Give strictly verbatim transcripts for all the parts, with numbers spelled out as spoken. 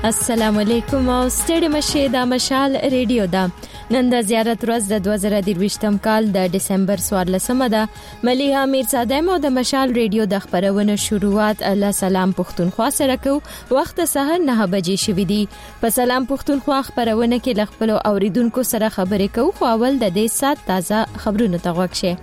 السلام علیکم او ستړي مشه د مشال ریډیو دا نن د زیارت ورځ د دوه زره درویشتم کال د دسمبر څوارلسمه ده. ملیحه میرزاده مو د مشال ریډیو د خبرونه شروعات الله سلام پښتونخوا سره کو. وخت سحر نه بجې شوې دي. په سلام پښتونخوا خبرونه کې لخپلو اوریدونکو سره خبرې کوو. خو اول د دې سات تازه خبرونه ته غوښ شي.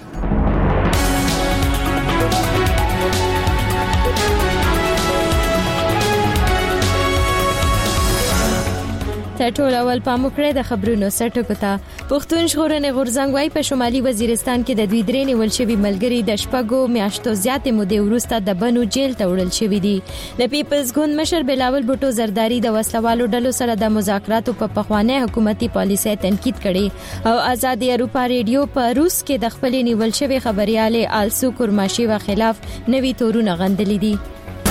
ټول اول پاموکړه د خبرونو سرټکو ته. پښتون ژغورنې غورځنګ وايي په شمالي وزیرستان کې د دوی درې نیول شوی ملګری د شپږو میاشتو زیاتې مودې وروسته د بنو جیل ته وړل شوی دي. د پیپلز ګوند مشر بلاول بوټو زرداری د وسلوالو ډلو سره د مذاکراتو په پخواني حکومتي پالیسۍ تنقید کړي او آزادي اروپا ریډیو په روس کې د خپل نیول شوی خبرياله آلسو کورماشي و خلاف نوي تورونه غندلې دي.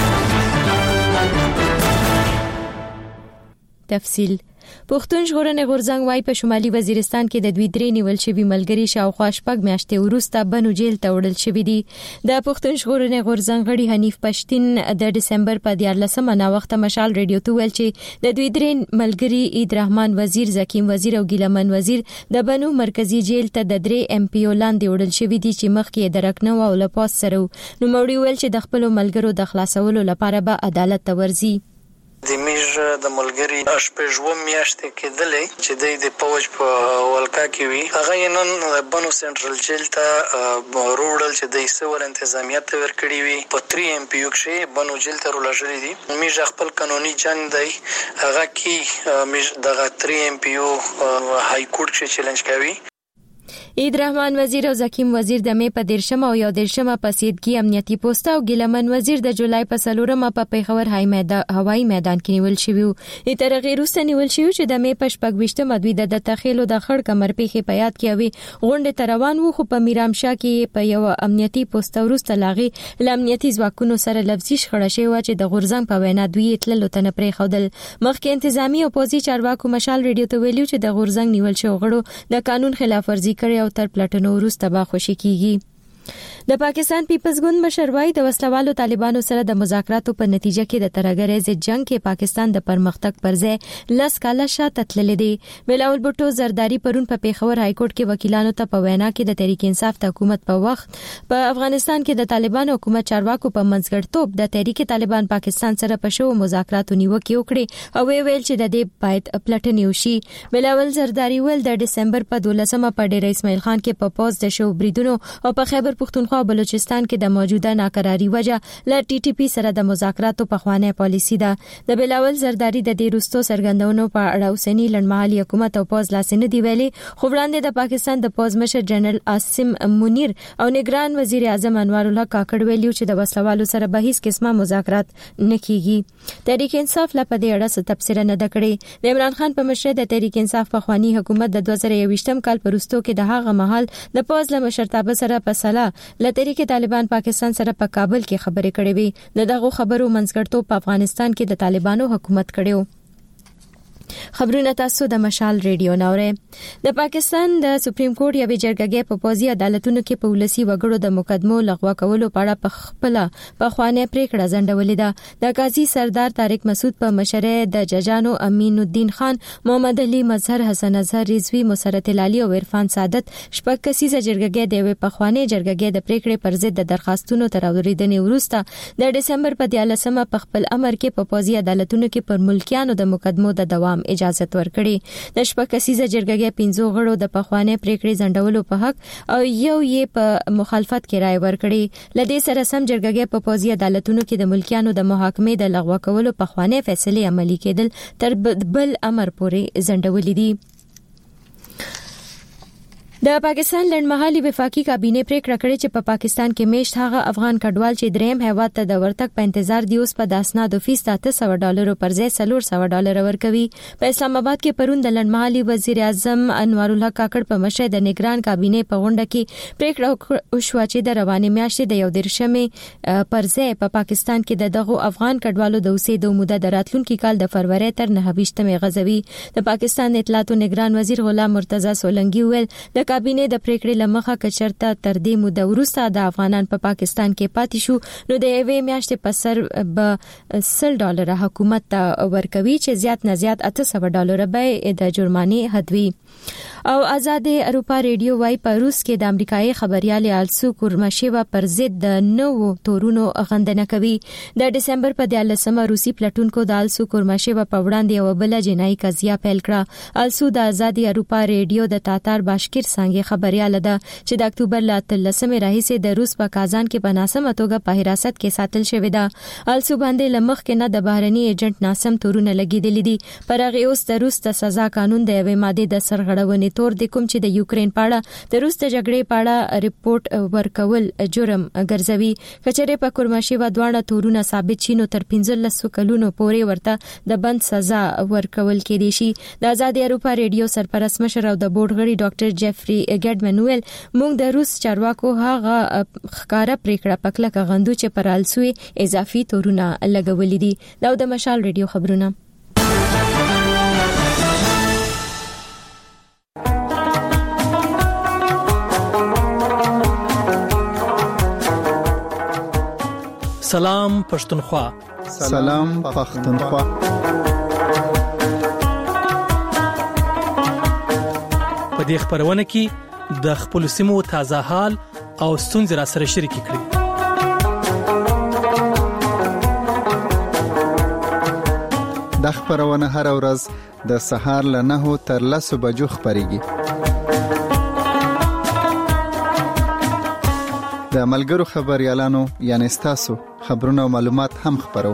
تفصیل پښتون ژغورنې غورځنګ وايي په شمالي وزیرستان کې د دوی درې نیول شوی ملګری شاوخوا شپږ میاشتې وروسته بنو جیل ته وړل شوی دي. د پښتون ژغورنې غورځنګ غړي حنیف پښتین د دسمبر په دیارلسمه نا وخت مشال ریډیو ته ویل چې د دوی درې ملګری عید رحمان وزیر، زکیم وزیر او ګیلمن وزیر د بنو مرکزی جیل ته د درې ایم پی او لاندې وړل شوی دي چې مخکې درکنه او لپاس سره نو موري ویل چې د خپل ملګرو د خلاصولو لپاره به عدالت ته ورځي. د میژ د ملګری شپږ میاشتې کېدلې چې د پوج په ولکا کې وي. هغه نن بنو سنټرل جیل ته وروړل چې د سیول انتظامیت ورکړي وي. په تری ایم پی یو کې بنو جیل ته ورلژلې دي. میژ خپل قانوني جنگ دی هغه کې میژ د تری ایم پی یو های کورټ کې چیلنج کوي. عید رحمان وزیر او زکیم وزیر د می په دیرشم او یو دیرشم پسیدګي امنیتي پوسټ او ګیلمن وزیر د جولای په سلورم په پیښور هاي میدان هوایي میدان کې نیول شوی. د ترغیر روسته نیول شوی چې د می په شپږويشتم دوی د تخیلو د خړ کمر پیخي په یاد کې وي غونډه تروان وو. خو په میرامشاه کې په یو امنیتي پوسټ ورسته لاغي لامنیتي ځواکونو سره لفظي شخړه شوی چې د غورځنګ په وینا دوی اتللو ته پرې خودل. مخکې انتظامی او پوزي چارواکو مشال ریډیو ته ویلو چې د غورځنګ نیول شوی غړو د قانون خلاف ورزي کړي او تر پلاتونو وروسته به خوشی کیږي. د پاکستان پیپلز ګوند مشر وايي د وسلوالو طالبانو سره د مذاکراتو په نتیجه کې د ترګرې ضد جنگ کې پاکستان د پرمختګ پر ځای لاس کاله شاته تللی دی. بلاول بوټو زرداری پرون په پیښور های کورټ کې وکیلانو ته په وینا کې د تحریک انصاف د حکومت په وخت په افغانستان کې د طالبانو حکومت چارواکو په منځګړتوب د تحریک طالبان پاکستان سره په شو مذاکراتو نیوکه وکړي او ویل چې د دې باید پلټنې وشي. بلاول زرداری ول د دسمبر په دولسمه په ډیر اسماعیل خان کې په پوز د شو بریدونو او په خیبر پختونخوا او بلوچستان کې د موجوده ناقراری وجه ل ټي ټي پی سره د مذاکراتو په خوانه پالیسی ده. د بلاول زرداری د دې روستو سرګندونو په اړه اوسنی لړمحلي حکومت او پوز لاسنه دی ویلي. خو وړاندې د پاکستان د پوز مشر جنرال عاصم منیر او نگران وزیر اعظم انوار الله کاکړ ویلو چې د وسلوالو سره به هیڅ قسمه مذاکرات نه کیږي. تحریک انصاف لا په دې اړه څه تفسیر نه دکړي. د عمران خان په مشرۍ د تحریک انصاف په خواني حکومت د دوه زره یوویشتم کال په روستو کې د هغه مهال د پوز له مشرتابه سره په صلاح ل تحریک طالبان پاکستان سره په کابل کې خبرې کړې وي. د دغه خبرو منځګړتوب په افغانستان کې د طالبانو حکومت کړو. خبرونه تاسو د مشال ریډیو نوري. د پاکستان د سپریم کورټ یوې جرګې په پوزي عدالتونو کې په ولسی وګړو د مقدمو لغوه کولو په اړه په خپل په خوانه پریکړه ځنډولې ده. د قاضي سردار طارق مسعود په مشرۍ د ججانو امین الدین خان، محمد علي مظهر، حسن اظهر رضوی، مسرت العلی او عرفان سعادت شپږ کسیزه جرګې د یوې په خوانه جرګې د پریکړې پر ضد د درخواستونو تر اوریدنې وروسته د دسمبر په دیارلسمه په خپل امر کې په پوزي عدالتونو کې پر ملکیانو د مقدمو د دوام اجازه ورکړي. د شپږ کسیزه جرګې پنځو غړو د پخوانه پریکړې ځنډولو په حق او یو یې په مخالفت کې رائے ورکړي. لدې سره سم جرګې په پوزي عدالتونو کې د ملکیانو د محاکمې د لغوه کولو پخوانه فیصله عملي کېدل تر بل امر پورې ځنډولې دي. د پاکستان لړمحلي وفاقي کابینه پریکړه کړې چې په پا پاکستان کې میشت هغه افغان کډوال چې دریم هیواد ته د ورتګ په انتظار دی اوس په داسنادو فیصد اته سوه ډالرو پر ځای څلور سوه ډالر ورکوي. په اسلام آباد کې پرون د لړمحلي وزیر اعظم انوار الله کاکړ په مشرۍ د نگران کابینه په غونډه کې پریکړه وشوه چې د روانې میاشتې د یو دیرشمې پر ځای په پا پاکستان کې د دغو افغان کډوالو د اوسېدو موده د راتلونکي کال د فروری تر نهه ویشتمې غځوي. د پاکستان اطلاعات او نگران وزیر غلام مرتضی سولنګي ویل د کابینه د پریکړې لمخه کچرته تر دې موده وروسته د افغانان په پا پاکستان کې پاتې شو نو د یوې میاشتې په سر به سل ډالر حکومت ته ورکوي چې زیات نه زیات اته سوه ډالر به د جرمانې حد وي. او آزاد اروپا ریډیو وايي په روس کې د امریکایي خبريال آلسو کورماشیوا پر ضد د نوو تورونو غندنه کوي. د دسمبر په دیارلسمه روسي پلټونکو د آلسو کورماشیوا په وړاندې یو بل جنایي قضیه پیل کړه. آلسو د آزاد اروپا ریډیو د تاتار باشکیر څنګه خبريال ده چې د اکتوبر ل اتلسمې راهیسې د روس په کازان کې په ناسمه توګه په حراست کې ساتل شوې ده. آلسو باندې لمخ کې نه د بهرني ایجنټ ناسم تورونه لګیدلې دي. پر هغه اوس د روس د سزا قانون د یوې ماده د سرغړونې تور د کوم چې د یوکرين پاړه د روس د جګړې پاړه ریپورت ورکول جرم ګرځوي. کچره په کورماشیوا دواړه تورونه ثابت شي نو تر پنځلس کلونو پورې ورته د بند سزا ورکول کېدي شي. د آزاد اروپا ریډیو سرپرست مشر او د بورډ غړي ډاکټر جيفري ګډمنویل موږ د روس چارواکو هغه ښکارا پریکړه پکله غندو چې پر آلسوي اضافي تورونه لګولې دي. دا د مشال ریډیو خبرونه. سلام پښتونخوا. سلام پښتونخوا. په دې خبرونه کې د خپل سیمو تازه حال او ستونزې را سره شریک کړئ. د خبرونه هر ورځ د سهار له نهو تر لسو بجو خبريږي. د ملګرو خبريالانو یعنی تاسو خبرونه او معلومات هم خبرو.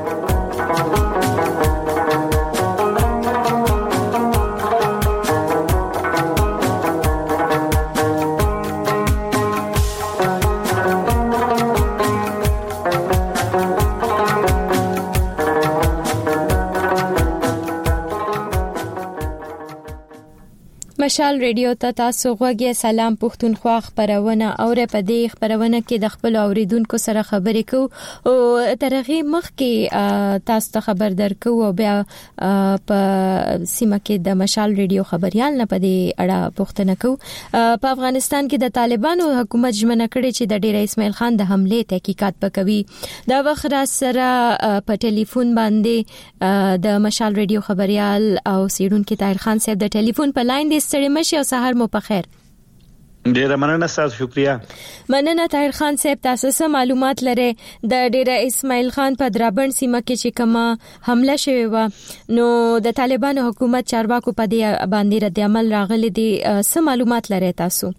مشال ریډیو ته تاسو غوږی. سلام پښتونخوا خبرونه اوره په دې خبرونه کې د خپل اوریدونکو سره خبرې کوو او ترغه مخ کې تاسو ته خبر درکو او بیا په سیمه کې د مشال ریډیو خبريال نه په دې اړه پوښتنه کوو. په افغانستان کې د طالبانو حکومت ژمنه کړې چې د ډیر اسماعیل خان د حمله تحقیقات وکوي. دا وخت را سره په ټلیفون باندې د مشال ریډیو خبريال او سیډونکو طاهر خان صاحب د ټلیفون په لاین دي. ستړي مشه او سحر مو په خیر. ډیره مننه تاسو. شکریا. مننه طاهر خان صاحب. تاسو څه معلومات لرئ د ډیره اسماعیل خان په درابند سیمه کې چې کومه حمله شوې و نو د طالبانو حکومت چارواکو په دې باندې رد عمل راغلي دي؟ څه معلومات لرئ تاسو؟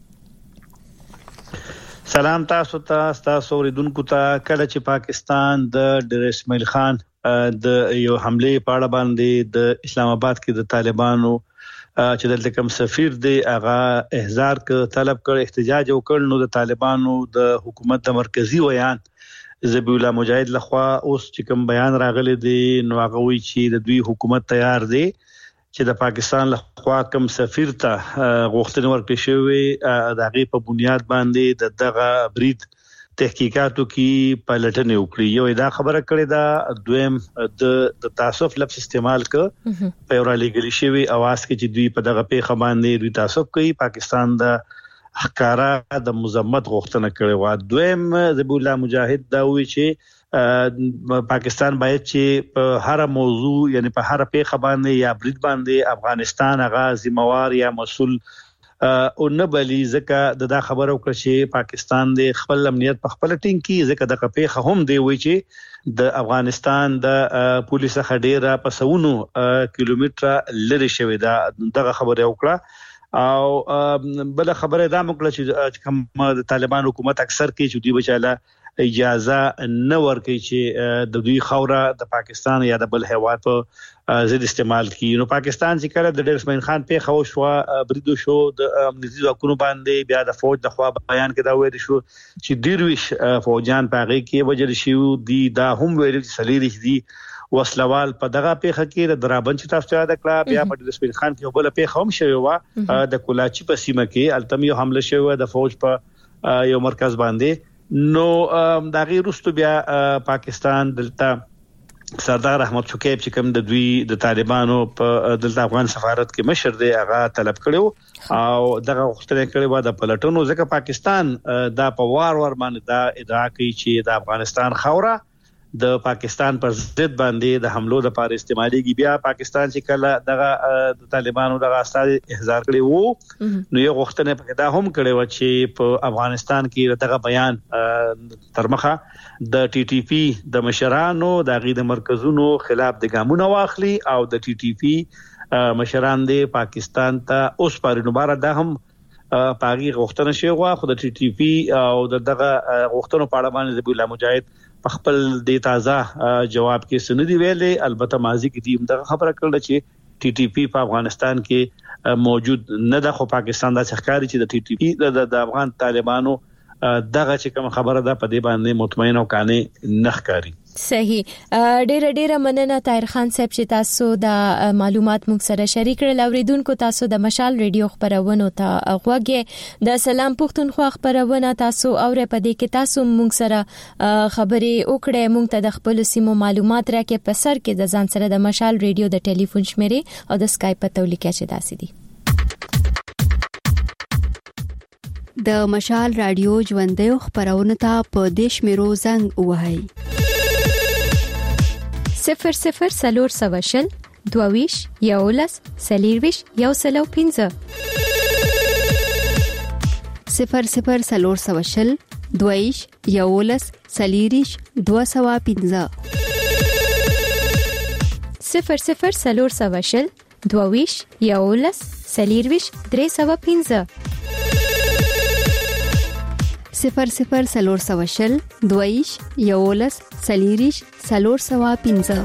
سلام تاسو ته تاسو اوریدونکو ته. کله چې پاکستان د ډیر اسماعیل خان د یو حمله په اړه باندې د اسلام آباد کې د طالبانو چې دلته کوم سفیر دی هغه احضار ک طلب کړ احتجاج وکړ نو د طالبانو د حکومت د مرکزی ویان ذبیح الله مجاهد لخوا اوس چې کوم بیان راغلی دی نو هغه وی چې د دوی حکومت تیار دی چې د پاکستان لخوا کوم سفیر ته غوښتنه ورکړي شوی د هغه په بنیاد باندې د دغه برید تحقیقاتو کې پلټنه وکړي. یو دا خبره کړې ده. دویم د تعصب لفظ استعمال ک په اورالي ګلی شوی اواز کې چې دوی په دغه پیښه باندې دوی تعصب کوي. پاکستان د حکارا د مذمت غوښتنه کړې و. دویم ذبیح الله مجاهد دا وی چې پاکستان باید چې په هر موضوع یعنی په هر پیښه باندې یا برید باندې افغانستان هغه ذمہوار یا مسؤل او نه بلی ځکه د دا خبرو کړ چې پاکستان د خپل امنیت په خپل ټینګ کې ځکه د قپېخه هم دی وی چې د افغانستان د پولیس خډيره په سونو کیلومتره لري شوی دا دغه خبره وکړه. او بل خبره دا مکړه چې کوم د طالبان حکومت اکثر کې چې دی بچاله اجازه نه ورکړي چې د دوی خوره د پاکستان یا د بل هیواد په ضد استعمال کړي. نو پاکستان چې کله د ډیر اسماعیل خان په خو شو بریدو شو د امنیتي ځواکونو باندې بیا د فوج د خوا بیان کې دا ویل شو چې دیرویش فوجان پاغي کې وجل شو دي دا هم ویل چې سلیری دي وسلوال په دغه پیښه کې د درابند چې تاسو یاد کړه بیا په ډیر اسماعیل خان کې بل پیښه هم شوی و د کولاچی په سیمه کې التمیو حمله شوی د فوج په یو مرکز باندې. نو دا غیر رستو بیا پاکستان دلته سردار احمد شکیب چې کوم د دوی د طالبانو په د افغان سفارت کې مشر دی هغه طلب کړو او دغه غوښتنه کړې و د پلټونو ځکه پاکستان دا په وار ور باندې دا ادعا کوي چې د افغانستان خوره د پاکستان پر ضد باندې د حملو د پاره استعماليږي. بیا پاکستان چې کله دغه د طالبانو دغه استاد احضار کړي وو نو یو غوښتنه په دا هم کړي و چې په افغانستان کې دغه بیان ترمخه د ټي ټي پی د مشرانو د غي د مرکزونو خلاف د ګامونو واخلي او د ټي ټي پی مشران د پاکستان ته اوس پر نوباره د هم پاغي غوښتنه شوی و خو د ټي ټي پی او دغه غوښتنو په اړه باندې ذبیح الله مجاهد په خپل د تازه جواب کې سندې ویلې. البته ماضی کې دیم دغه خبره کړل چې ټي ټي پی په افغانستان کې موجود نه ده خو پاکستان د ښکاری چې د ټي ټي پی د افغان طالبانو دغه چې کوم خبره ده په دې باندې مطمئن او کانه نخکاری. صحیح. ډېر ډېر مننه طاهر خان صاحب چې تاسو د معلومات موږ سره شریک کړل. اوریدونکو تاسو د مشال ریډیو خبرونه ته غوږی د سلام پښتونخوا خبرونه تاسو اورې په دې کې تاسو موږ سره خبرې وکړې. موږ ته د خپل سیمو معلومات راکې په سر کې د ځان سره د مشال ریډیو د ټلیفون شمیرې او د اسکایپ په تولیکه چې داسې دي. د مشال رادیو ژوندې خبرونه ته په دیش میرو زنګ وهاي صفر صفر سلور سواشل دوویش یولس سلیرویش یو سلو پینزه صفر صفر سلور سواشل دوویش یولس سلیریش دو سوا پینزه صفر صفر سلور سواشل دوویش یولس سلیرویش درې سوا پینزه صفر صفر سلور سواشل دویش یولس سلیریش سلور سوا پینزه.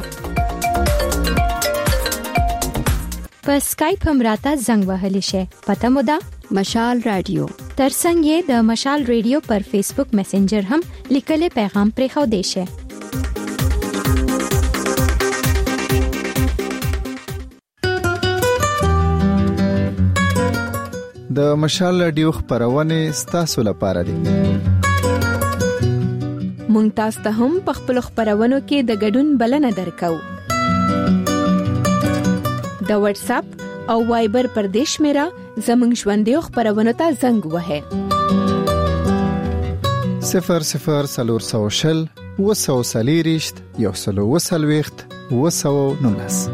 په اسکایپ هم راته زنګ وهلی شي. پته مو ده مشال رادیو. ترڅنګ یې د مشال ریډیو پر فیسبوک میسنجر هم لیکل پیغام پرې خو دی شي. د مشال رادیو خبرونه ستاسو لپاره دي. مونږ تاسو ته هم په خپل خبرونو کې د ګډون بلنه درکو. د واتس اپ او وایبر پر دیش میرا زمنګ ژوندې خبرونه ته زنګ وهه صفر صفر سلور سوشل وسو سلیریشت یو سلو وسلويخت وسو نونس.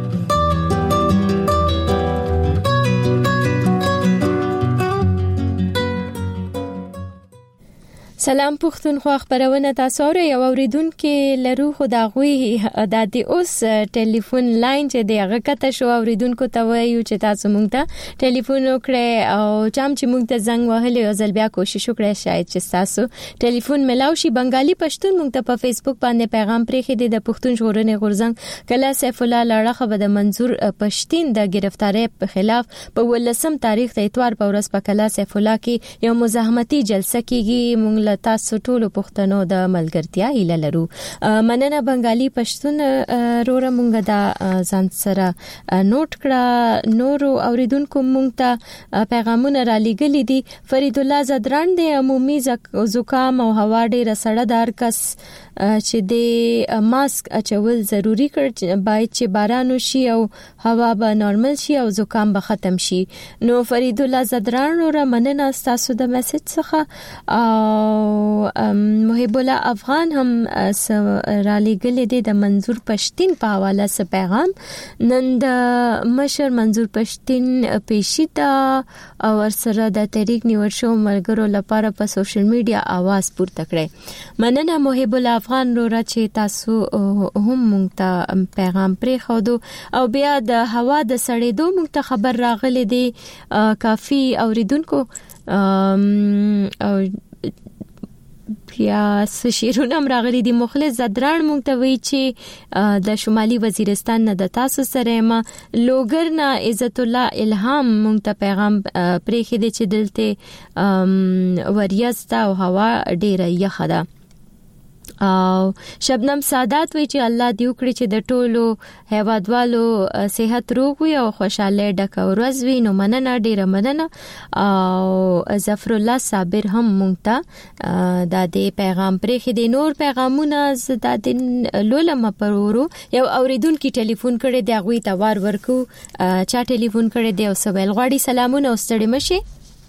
سلام پښتونخوا خبرونه تاسو اورئ. یو اوریدونکو لرو خو دا غوي د دې اوس ټلیفون لاین چې دی هغه کته شو. اوریدونکو ته وایو چې تاسو مونږ ته ټلیفون وکړئ او چم چې مونږ ته زنګ وهلی او ځل بیا کوشش وکړئ شاید چې تاسو ټلیفون ملاو شي. بنگالي پښتون مونږ ته په فیسبوک باندې پیغام پرېخي دی د پښتون ژغورنې غورځنګ کله سیف الله لړخه به د منظور پښتين د گرفتاری په خلاف په ولسم تاریخ د اتوار په ورځ په کله سیف الله کې یو مزاحمتي جلسه کیږي. مونږ تاسو ټول پښتنو د ملګرتیا هیله لرو. مننه بنگالي پښتون روره مونږ دا ځان سره نوٹ کړه. نور اوریدونکو مونږ ته پیغامونه را لېږلي دي. فرید الله زدران د عمومي زکام او هوا ډېر سړه دار کس چې د ماسک اچول ضروری کړ باید چې باران وشي او هوا به نارمل شي او زکام به ختم شي. نو فرید الله زدران روره مننه تاسو د میسج څخه. او محب الله افغان هم را لېږلي دي د منظور پښتين په حواله سره پیغام. نن د مشر منظور پښتين پېشیتا او ورسره د تحریک نیول شو ملګرو لپاره په سوشل میډیا आवाज پورته کړي. مننه محب الله افغان روره چې تاسو هم مونږ ته پیغام پرې خو دو او بیا د هوا د سړېدو مونږ ته خبر راغلي دي. کافي اوریدونکو او بیا شیرونه راغلي دي. مخلص زدران مونږ ته وی چې د شمالي وزیرستان نه د تاسو سره ما لوګر نه عزت الله الهام مونږ ته پیغام پرېخي دي چې دلته وریاستا او هوا ډیره یخه ده. او شبنم سادات وی چې الله دې وکړي چې د ټولو هیوادوالو صحت روغ وي او خوشاله ډک ورځ وي. نو مننه ډیره مننه. او ظفر الله صابر هم مونږ ته د دې پیغام پرې خې د نور پیغامونه زدا د لولم پرورو. یو اوریدونکو ټلیفون کړي دی غوي ته وار ورکو. چا ټلیفون کړي دی او سوال غواړي. سلامونه او ستړي مشه.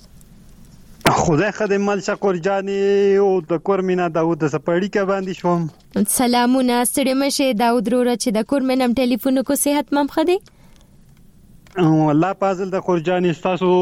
خدای خدای مل شکر جاني او د کورمینا داوود سپړی کا باندې شوم. سلامونه ستړي مشه داوود وروره چې د کورمنم ټلیفون کو صحت مم خدي. الله پازل د خورجاني تاسو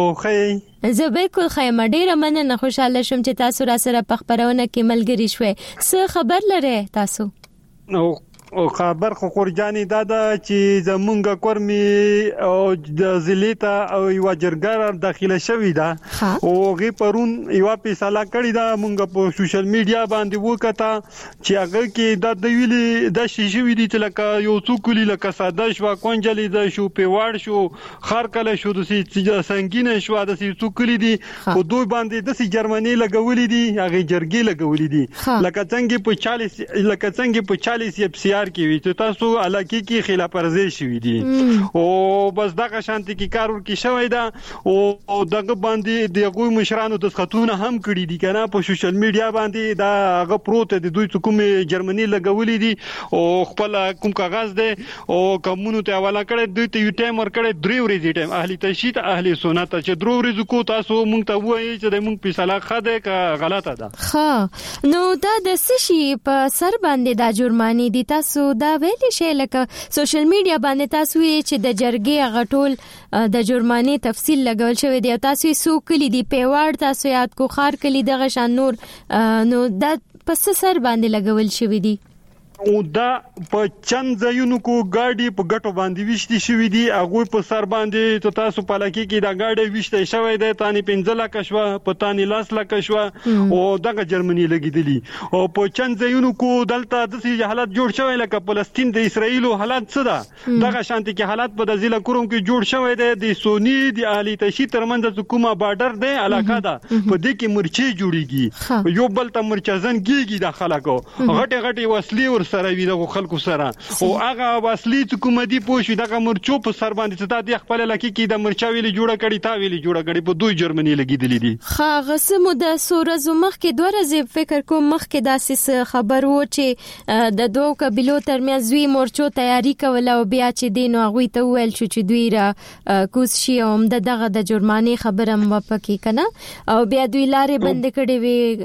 خې زه بالکل خیم ډیره مننه. خوشاله شوم چې تاسو را سره په خبرونه کې ملګری شوي. څه خبر لره تاسو؟ نو او خبر خو خورجاني دادا چې زمونږ کورمي او د زلیتا او یو جرګر داخله شوی دا او غي پرون یو فیصله کړی دا مونږ په سوشل میډیا باندې وکړه چې هغه کې د دویلي د شیشوي دي چې لکه یو څوکلی لکه ساده شو کونجلې د شو پیواړ شو خار کله شو د سي سنگینه شو د سي څوکلی دي او دوی باندې د سي جرمني لګولې دي هغه جرګي لګولې دي لکه څنګه په چالیس لکه څنګه په چالیس یې پسیار کې وي چې تاسو علاقه کې خلاف ورزي شوی دي او بس دغه شانتي کې کار ورکی شوی دا او دغه باندې دغه مشرانو د خطونه هم کړی دي کنه په سوشل میډیا باندې دا هغه پروت دي دوی کوم جرمني لګولې دي او خپل کوم کاغذ دي او کومونو ته حواله کړي دوی ته یو ټایم ور کړي درې ورځې ټایم اهلي تشهید اهلي سنت چې درو ورځې کو تاسو مونږ ته وایي چې د مونږ فیصله خده کا غلطه ده. ها نو دا د سشي په سر باندې دا جرمانی دي تاسو دا ویل شي لکه سوشل میډیا باندې تاسو چې د جرګې غټول د جرمانه تفصیل لګول شوی دی تاسو سو کلی دی پیواړ تاسو یاد کو خار کلی دغه شان نور نو دا پس سر باندې لګول شوی دی او دا په چند ځایونو کو ګاډي په ګټو باندې وشتي شوې دي هغه په سر باندې ته تاسو په لکه کې دا ګاډي وشته شوی دی تانی پنځه لک شو په تانی لاس لک شو او دغه جرمني لګیدلی او په چند ځایونو کو دلته د سي حالت جوړ شوی لکه فلسطین د اسرایل حالت څه ده دغه شانتي کې حالت په ځله کوم کې جوړ شوی دی د سونی د اهلي تشی ترمنځ حکومت بارډر دی علاقه ده په دې کې مرچي جوړیږي یو بل ته مرچزن کیږي د خلکو غټه غټه وسلې ور سره وی د خلکو سره او هغه اصلي حکومتي پوښ دغه مرچو په سر باندې ستاسو د خپل لکه کې د مرچاویلي جوړه کړي تا ویلي جوړه کړي په دوی جرمني لګیدلې دي. خا غسمو د سورزو مخ کې دوه ورځې فکر کوم مخ کې داسې خبر وو چې د دوه قبيلو ترمنځ وی مرچو تیاری کوله او بیا چې دینو غوي ته ویل شو چې دوی را کوس شي او د دغه د جرماني خبره مپکې کنه او بیا دوی لارې بند کړي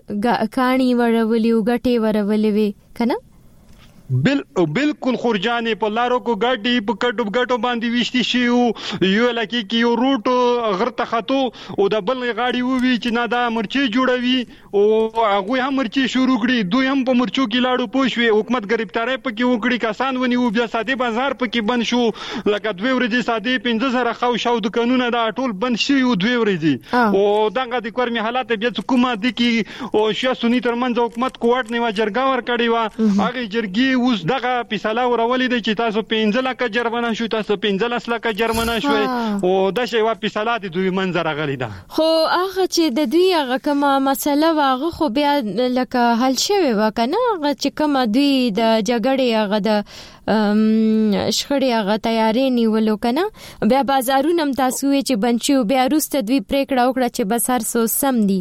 وی کانی ورولې او غټي ورولې وی کنه بل بالکل خورجانې په لارو کو ګاډي په کډو ګټو باندې وشتي شي یو لکه کې یو روټ غرته خطو او د بل غاډي ووي چې نه دا مرچي جوړوي او هغه هم مرچي شروع کړي دوی هم په مرچو کې لاړو پوښوي حکومت گرفتاری پکې وکړي کسان ونی او بیا ساده بازار پکې بند شو لکه دوی ورځې ساده پنځه زره خو شو د قانون دا ټول بند شي او دوی ورځې او دغه د کورمي حالات بیا حکومت دي کې او شیا سنی ترمنځ حکومت کوټ نیو جرګا ور کړی و هغه جرګي اوس دغه فیصله ورولې دي چې تاسو پنځه لک جرمنه شو تاسو پنځه لک جرمنه شوي او د شی وا فیصله دي دوی منظر غلي ده خو هغه چې د دوی هغه کومه مسله واغه خو بیا لکه حل شوی وکنه هغه چې کومه دوی د جګړې هغه د شخړې هغه تیاری نیولو کنه بیا بازارونه هم تاسو چې بنچو بیا روسته دوی پریکړه وکړه چې بس هر څه سم دي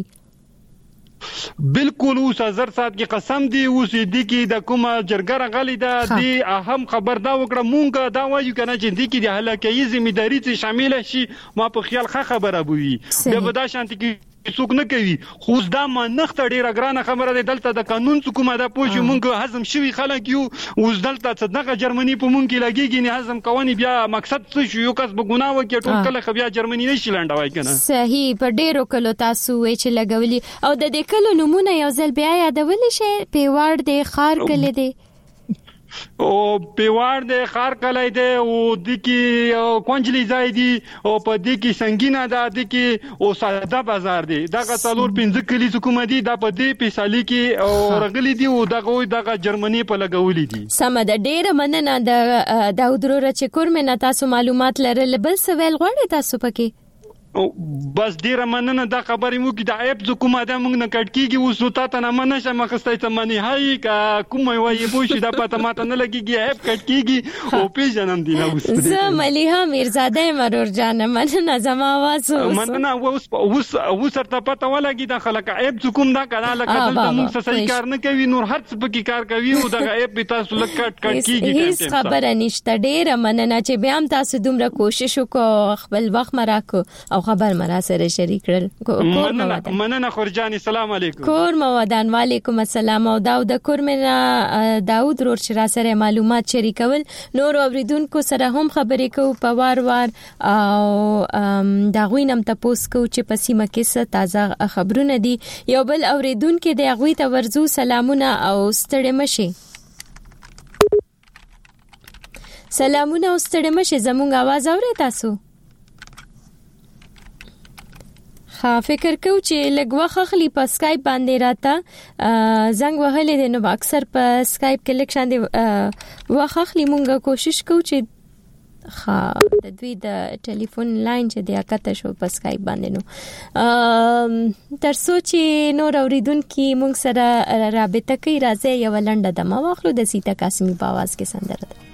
بالکل اوس هزار سات کې قسم دی اوس دې کې د کومه جرګه غلي ده دی اهم خبر دا وکړه مونږه دا وایو کنه چې دې کې د هلاکې ذمہداري ته شامل شي ما په خیال ښه خبره بوي بیا به دا شانتي کې څوک نه کوي خو دا ما نخته ډیره ګرانه خبره ده دلته د قانون حکومت د پوښ مونږ هضم شوی خلک یو اوس دلته صدقه جرمني په مونږ کې لګيږي نه هضم کوونی بیا مقصد څه شو یو کس به ګناه وکړي ټول کله خو بیا جرمني نشي لانډوي کنه صحیح په ډیرو کلو تاسو وی چې لګولي او د دې کلو نمونه یو ځل بیا یادول شي پیواړ د خار کله دی او پیوار د خار کلای دی او د کی کونجلی ځای دی او په د کی سنگینه ده د کی او ساده بازار دی دغه څلور پنځه کلی حکومت دی د په دې پیسالي کې او رغلی دی او دغه دغه جرمني په لګولې دي سم د ډیره مننه د داود وروره چې کورمنه تاسو معلومات لرل بل سوال غواړي تاسو پکې بس ډیره مننه دا خبرې مو کې د اپ ز کومه دا موږ نه کټ کیږي اوس ته ته نه مننه شم خستای ته منی هاي کا کومه وایي بو شي دا پته ماته نه لګيږي اپ کټ کیږي او پی جنم دی نو اوس زه مليحه میرزاده مرور جان مننه زما आवाज مننه اوس اوس اوس ته پته ولګي دا خلک اپ ز کوم دا کنه لکه دلته موږ صحیح کار نه کوي نور هر څه پکې کار کوي او دا اپ به تاسو لکه کټ کټ کیږي هیڅ خبره نشته ډیره مننه چې بیا هم تاسو دومره کوشش وکړو خپل وخت مراکو او خبر مرا سره شریک کړل. کور مننه مننه خورجان السلام علیکم. کور مودان وعلیکم السلام. او داود کور منا داود رور چې را سره معلومات شریکول نور اوریدونکو سره هم خبرې کوو په وار وار او دا غوینم تاسو کو چې پسیمه کې څه تازه خبرونه دي. یو بل اوریدونکو د غوی ته ورزو سلامونه او ستړي مشي. سلامونه او ستړي مشي زموږ आवाज اورئ تاسو؟ ها فکر کو چې لګوخه خلی په اسکایپ باندې راته زنګ وهلې دي نو اکثر په اسکایپ کې لیک شاندې واخه خلی مونږه کوشش کو چې ها د دوی د ټلیفون لاین چې د اکته شو په اسکایپ باندې نو تر سوچ نور اوریدونکو مونږ سره رابطه کوي راځي یو لنډه دمه واخلو د سیتا قاسمی په आवाज کې سندره ده.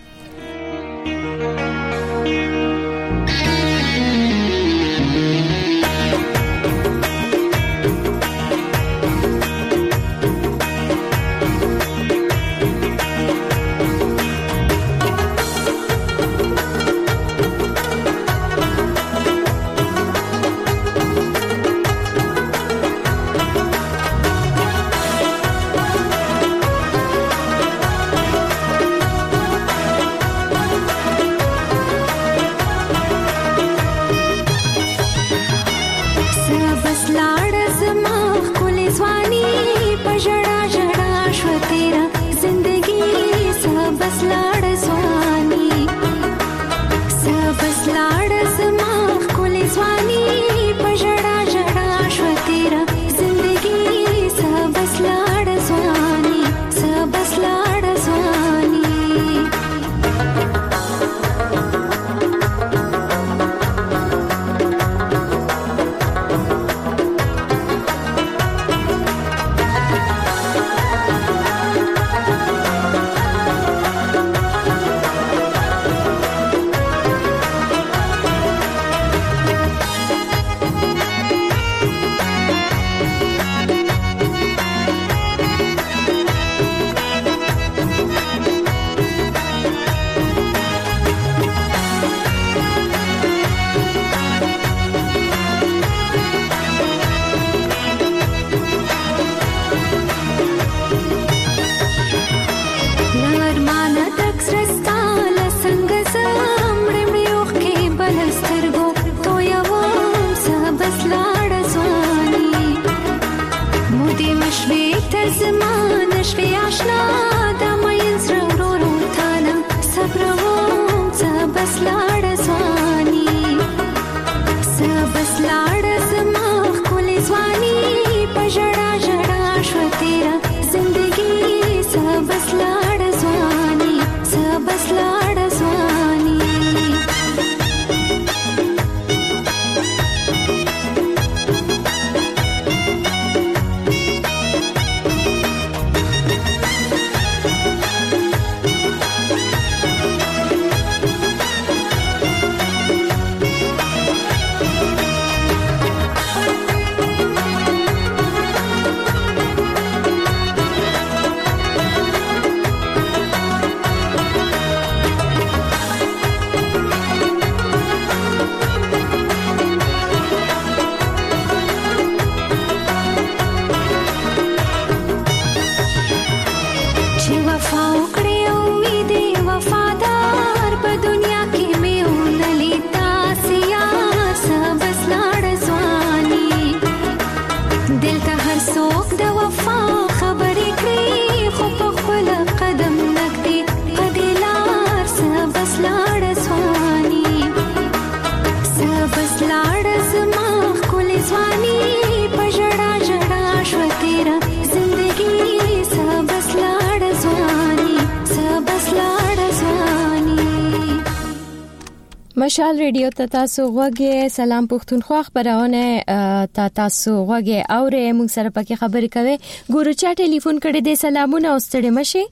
مشال ریډیو ته تاسو غوږی سلام پښتونخوا خبرونه ته تاسو غوږی اوره موږ سره پکې خبرې کوي ګورو چا ټلیفون کړی دی سلامونه او ستړي مشه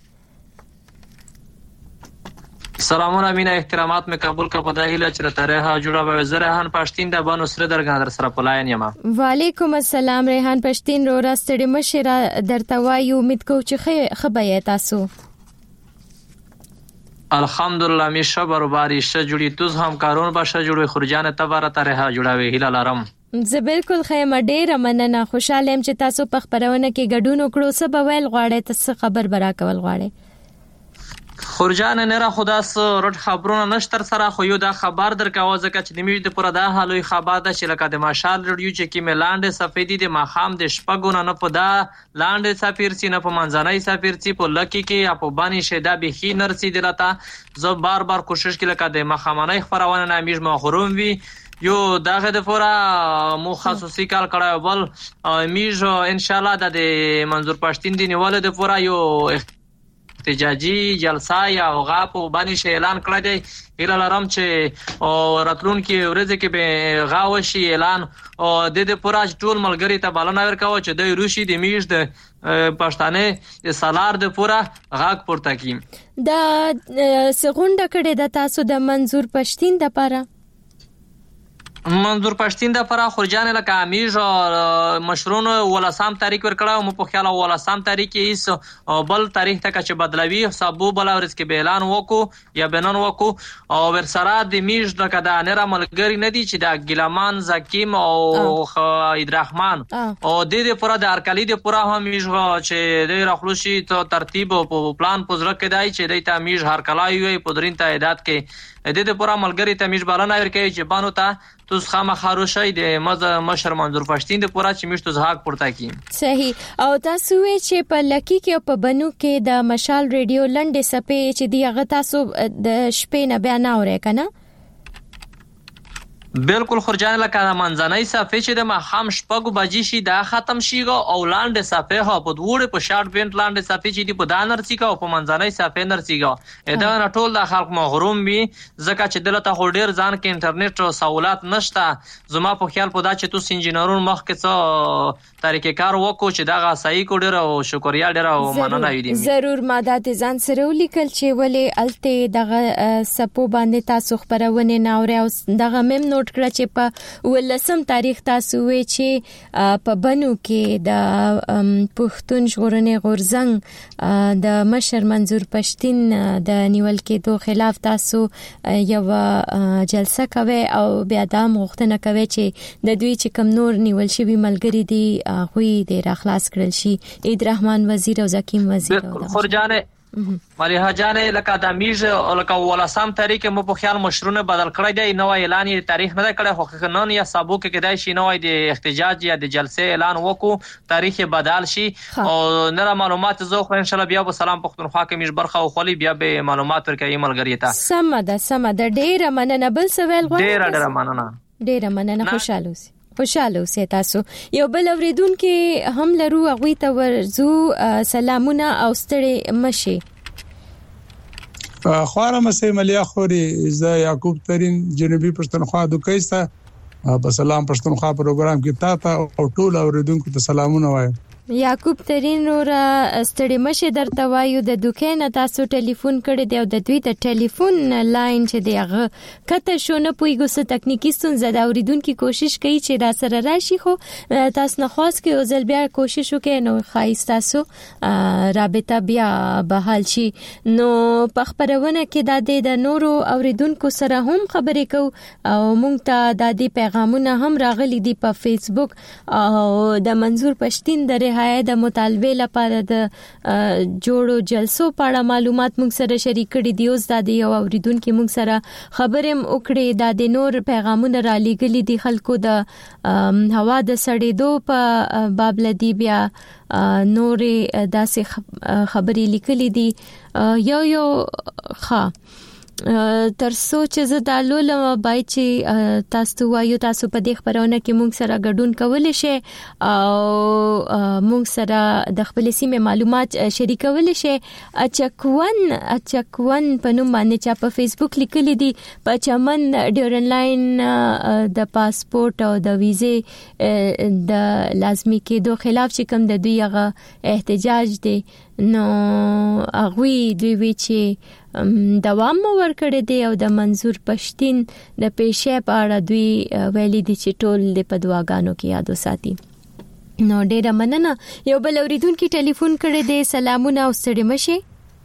سلامونه مینا احترامات مې قبول کړ په داخله چې ترها جوړه به زرهان پښتين د بانو سره درګه در سره پلاین یم وعلیکم السلام ریحان پښتين رو را ستړي مشه درته وایو امید کو چې خبره تاسو الحمدلله می شبر باری ش جوړی توز هم کارون باشه جوړي خرجانه تباره ترها جوړاوي هیله لرم زه بالکل خیمه ډیره مننه خوشاله يم چې تاسو په خبرونه کې ګډون وکړو څه به ویل غواړئ تاسو خبر برا کول غواړئ خرجانه نه را خدا سره رټ خبرونه نشتر سره خو یو دا خبر درکاوه ځکه چې د میږ د پوره دا حالوي خبر ده چې لکه د ماشال ریډیو چې کې ملاند سفیدی د ماخام د شپګونه نه په دا لاند سفیر سي نه په منځنۍ سفیر سي په لکی کې یا په بانی شیدا به خي نرسي دلته زه بار بار کوشش کوم لکه د مخامنۍ خبرونه نه میږ محروم وي یو داغه د پورا مو خصوصي کال کړه بل میږ ان شاء الله د منظور پښتين دی نیواله د پورا یو احتجاجي جلسه یا غاپ باندې اعلان کړی دی هیله لرم چې راتلونکي ورځې کې به غاوشي اعلان او د دې پوراج ټول ملګری ته بلنه ورکاوه چې د روسي د میش د پښتانه سالار د پورا غاک پورته کی دا سغونډه کړي د تاسو د منظور پښتين د پاره منظور پښتين د فرا خرجان لکه امیج مشرون ولسام تاریخ ورکړه مو په خیال ولسام تاریخ یې بل تاریخ ته چې بدلوي حسابو بل ورس کې اعلان وکړو یا بنن وکړو او ورسره د میج د کدا نره ملګری ندي چې د ګلمان زکیم او عبدالرحمن او د دې پورا د ارکلی د پورا هم میج چې د رخلوشي ته ترتیب او پلان پوزره کېدای چې د ته میج هر کلای وي په درین ته اعداد کې د دې پورا ملګری ته میج بالانه ورکوي چې بانو ته توس خامه خاروشي د مزه مشر منظور پښتين د پورا چې میشتو زهاک پورته کی صحیح او تاسو چې په لکی کې په بنو کې د مشال ریډیو لنډه سپې چې دی هغه تاسو د شپې نه بیان اورئ کنه بالکل خرجان لکه منځنۍ صفه چې د مخام شپږ بجې شي دا ختم شي او لاندې صفه ها په دوړې په شارټ پینټ لاندې صفه چې دی په دانر سیګه او په منځنۍ صفه نر سیګه دا نه ټول د خلک محروم وي ځکه چې دلته هولډر ځان کې انټرنیټ او سہولت نشته زما په خیال په دا چې تاسو انجینرون مخ کې څه طریقې کار وکړو چې دا صحیح کوډر او شکریا ډیر او مننه وي ضرور ماده ځان سره ولیکل چې ولې الته دغه سپو باندې تاسو خبرونه ناوړه او دغه مم نوٹ کړه چې په ولسم تاریخ تاسو وی چې په بنو کې د پښتون ژغورنې غورزنګ د مشر منظور پښتين د نیول کېدو خلاف تاسو یو جلسه کوي او بیا د مغختنه کوي چې د دوی چې کم نور نیول شي ملګری دي غوي د راخلاص کړل شي عبدالرحمن وزیر او زکیم وزیر خرجانه مالیه جانې لکه د میج او لکه ولسام تاریخ مو په خیال مشرونه بدل کړی دی نو اعلان یې تاریخ نه کړی خو قانون یا سابو کې کېدای شي نو د احتجاج یا د جلسه اعلان وکړو تاریخ بدل شي او نره معلومات زه خو ان شاء الله بیا په سلام پښتونخوا کې میج برخه او خولي بیا به معلومات ورکړي ملګری ته سم ده سم ده ډیره مننه بل سوال غواړم ډیره ډیره مننه ډیره مننه خوشاله اوسئ خوشاله اوسئ تاسو یو بل اوریدونکو هم لرو غوي ته ورزو سلامونه او ستړي مشي خواره مسې ملیا خوري ز یعقوب ترين جنوبي پښتونخوا د کیسه په سلام پښتونخوا پروګرام کې تا ته او ټول اوریدونکو ته سلامونه وایم یعقوب ترين را ستړي مشه درته وایو د دکان تاسو ټلیفون کړی دی او د دوی د ټلیفون لاین چې دیغه کته شو نه پویګو څه تکنیکی ستونزه دا اوریدونکو کوشش کوي چې را سره راشي خو تاسو نه خاص کې او ځل بیا کوشش وکړئ نو خایس تاسو رابطه بیا بحال شي نو په خبرونه کې د نورو اوریدونکو سره هم خبرې کو او مونږ ته د دې پیغامونه هم راغلي دي په فیسبوک او د منظور پښتين د رهایی د مطالبه لپاره د جوړو جلسو په اړه معلومات موږ سره شریک کړي دي اوس د یو اوریدونکو موږ سره خبرې وکړې د نور پیغامونه را لېږلي دي خلکو د هوا د سړېدو په باب لدی بیا نورې داسې خبرې لیکلي دي یو یو ښه تر سوچ زه د لولم بای چې تاسو وایو تاسو په دې خبرونه کې مونږ سره ګډون کولای شي او مونږ سره د خپل سیمه معلومات شریکول شي. اچکون اچکون په نوم باندې چې په فیسبوک لیکلي دي په چمن ډیورن لاین د پاسپورت او د ویزه د لازمي کېدو خلاف چې کوم د دوی هغه احتجاج دی نو هغه دوی وی چې دوام ورکړی دی او د منظور پښتين د پېښې په اړه دوی ویلي دي چې ټول د پدواګانو کې یاد وساتي. نو ډېر مننه. یو بل اوریدونکو ټلیفون کړی دی. سلامونه او ستړي مشه.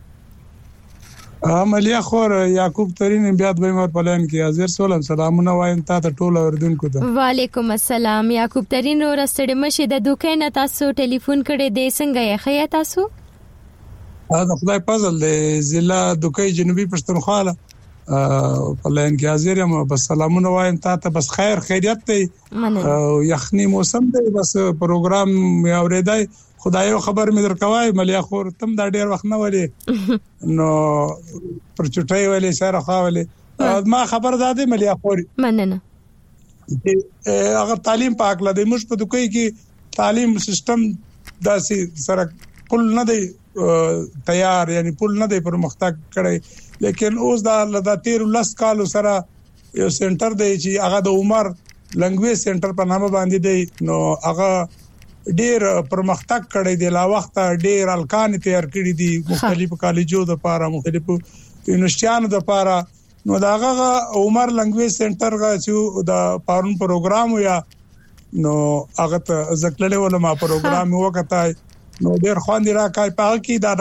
عملیه خور یعقوب ترين بیا د بیمار پلان کې حاضر سولم. سلامونه وایم تاسو ټول اوریدونکو ته. وعلیکم السلام. یعقوب ترين ور ستړي مشه د دوکې نه تاسو ټلیفون کړی دی. څنګه یې خیا تاسو؟ دا خدای فضل دی. ضلع دوکې جنوبي پښتونخوا په لین کې حاضر یم. بس سلامونه وایم تاسو. بس خیر خیریت دی. یخنی موسم دی. بس پروګرام مې اوریدای. خدای خبر مې درکوای ملیا خور تم دا ډیر وخت نه ولي نو پر چټای ولي سره خاولي ما خبر داده ملیا خور مننه. اگر تعلیم پاک لده موږ په دوکې کې تعلیم سیستم داسې سره کول نه دی تیار یعنی پول نه دی پر مختګ کړي لیکن اوس دا لدا تیر لس کال سره یو سنټر دی چې هغه د عمر لنګویج سنټر په نامه باندې دی نو هغه ډیر پرمختګ کړی دی. لا وخت ډیر الکان تیار کړی دي مختلفو کالجو د لپاره مختلفو یونیورسيانو د لپاره نو دا هغه عمر لنګویج سنټر چې د پارون پروګرام یا نو هغه ته ځکللې ولما پروګرام وکړای نو ډیر خواندې راکای پاګه کی دا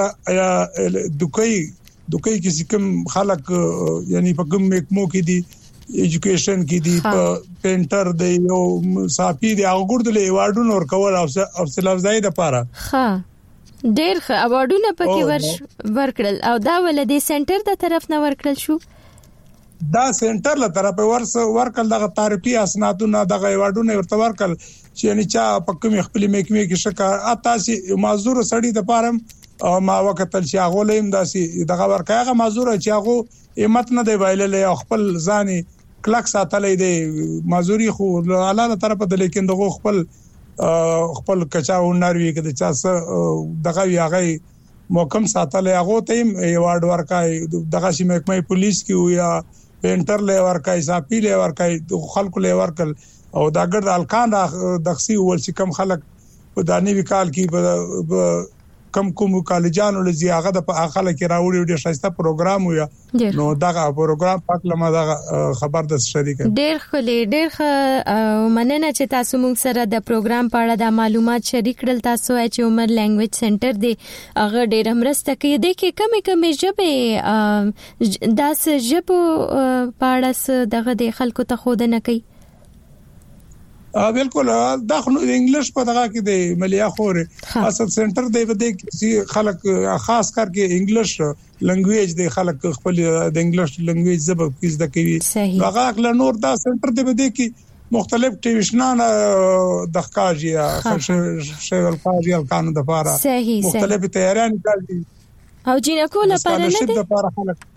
دوکې دوکې کې کوم خلک یعنی په کوم مکمو کې دي ایجوکیشن کې دي په پینټر دی او صافي دی هغه ګردلې ایوارډونه ورکول او حوصله افزایی د پاره ها ډیر ښه ایوارډونه پکې ور ورکړل او دا ولدي سنټر د طرف نه ورکړل شو. دا سنټر له طرفه ورس ورکل دغه تعریفي اسنادونه دغه ایوارډونه ورته ورکل چې یعنی چا په کوم خپل محکمه کې شکه اتاسي معذور سړی د پارم ما وکتل چې هغه لیم داسي دغه ورکاغه معذور چې هغه همت نه دی ویلې او خپل ځاني کلک ساتلې دی معذوري خو الله طرفه د لیکن دغه خپل خپل کچاو ناروي کې چا دغه یاغي محکم ساتلې هغه ته ایوارډ ورکای دغه شي محکمه پولیس کې یا پینټر له ورکای صافي له ورکای خلکو له ورکل او دا ګرد الکان دغسي ول چې کم خلک په دانی وکال کې کم کوم کالجانو لزی هغه د اخاله کې راوړي ډیر شایسته پروګرام ویا نو دا پروګرام پاک لمه دا خبر د شریک ډیر خلې ډیر ښه مننه چې تاسو موږ سره د پروګرام په اړه د معلومات شریک کړل. تاسو چې عمر لنګویج سنټر دی هغه ډیر مرسته کوي د کې کمی کمی ژبه داس ژبه په اړه دغه د خلکو ته خود نه کوي. بالکل دا خو د انګلیش په دغه کې د ملیا خوره اصل سنټر دی بده چې خلک خاص کر کې انګلیش لنګویج د خلک خپل د انګلیش لنګویج زبر کیز د کوي هغه خپل نور دا سنټر دی بده کې مختلف ټیویشنان د ښکاجی شیول قاضي الکانو د لپاره مختلف تیاریان کوي او جنکو لپاره نه دي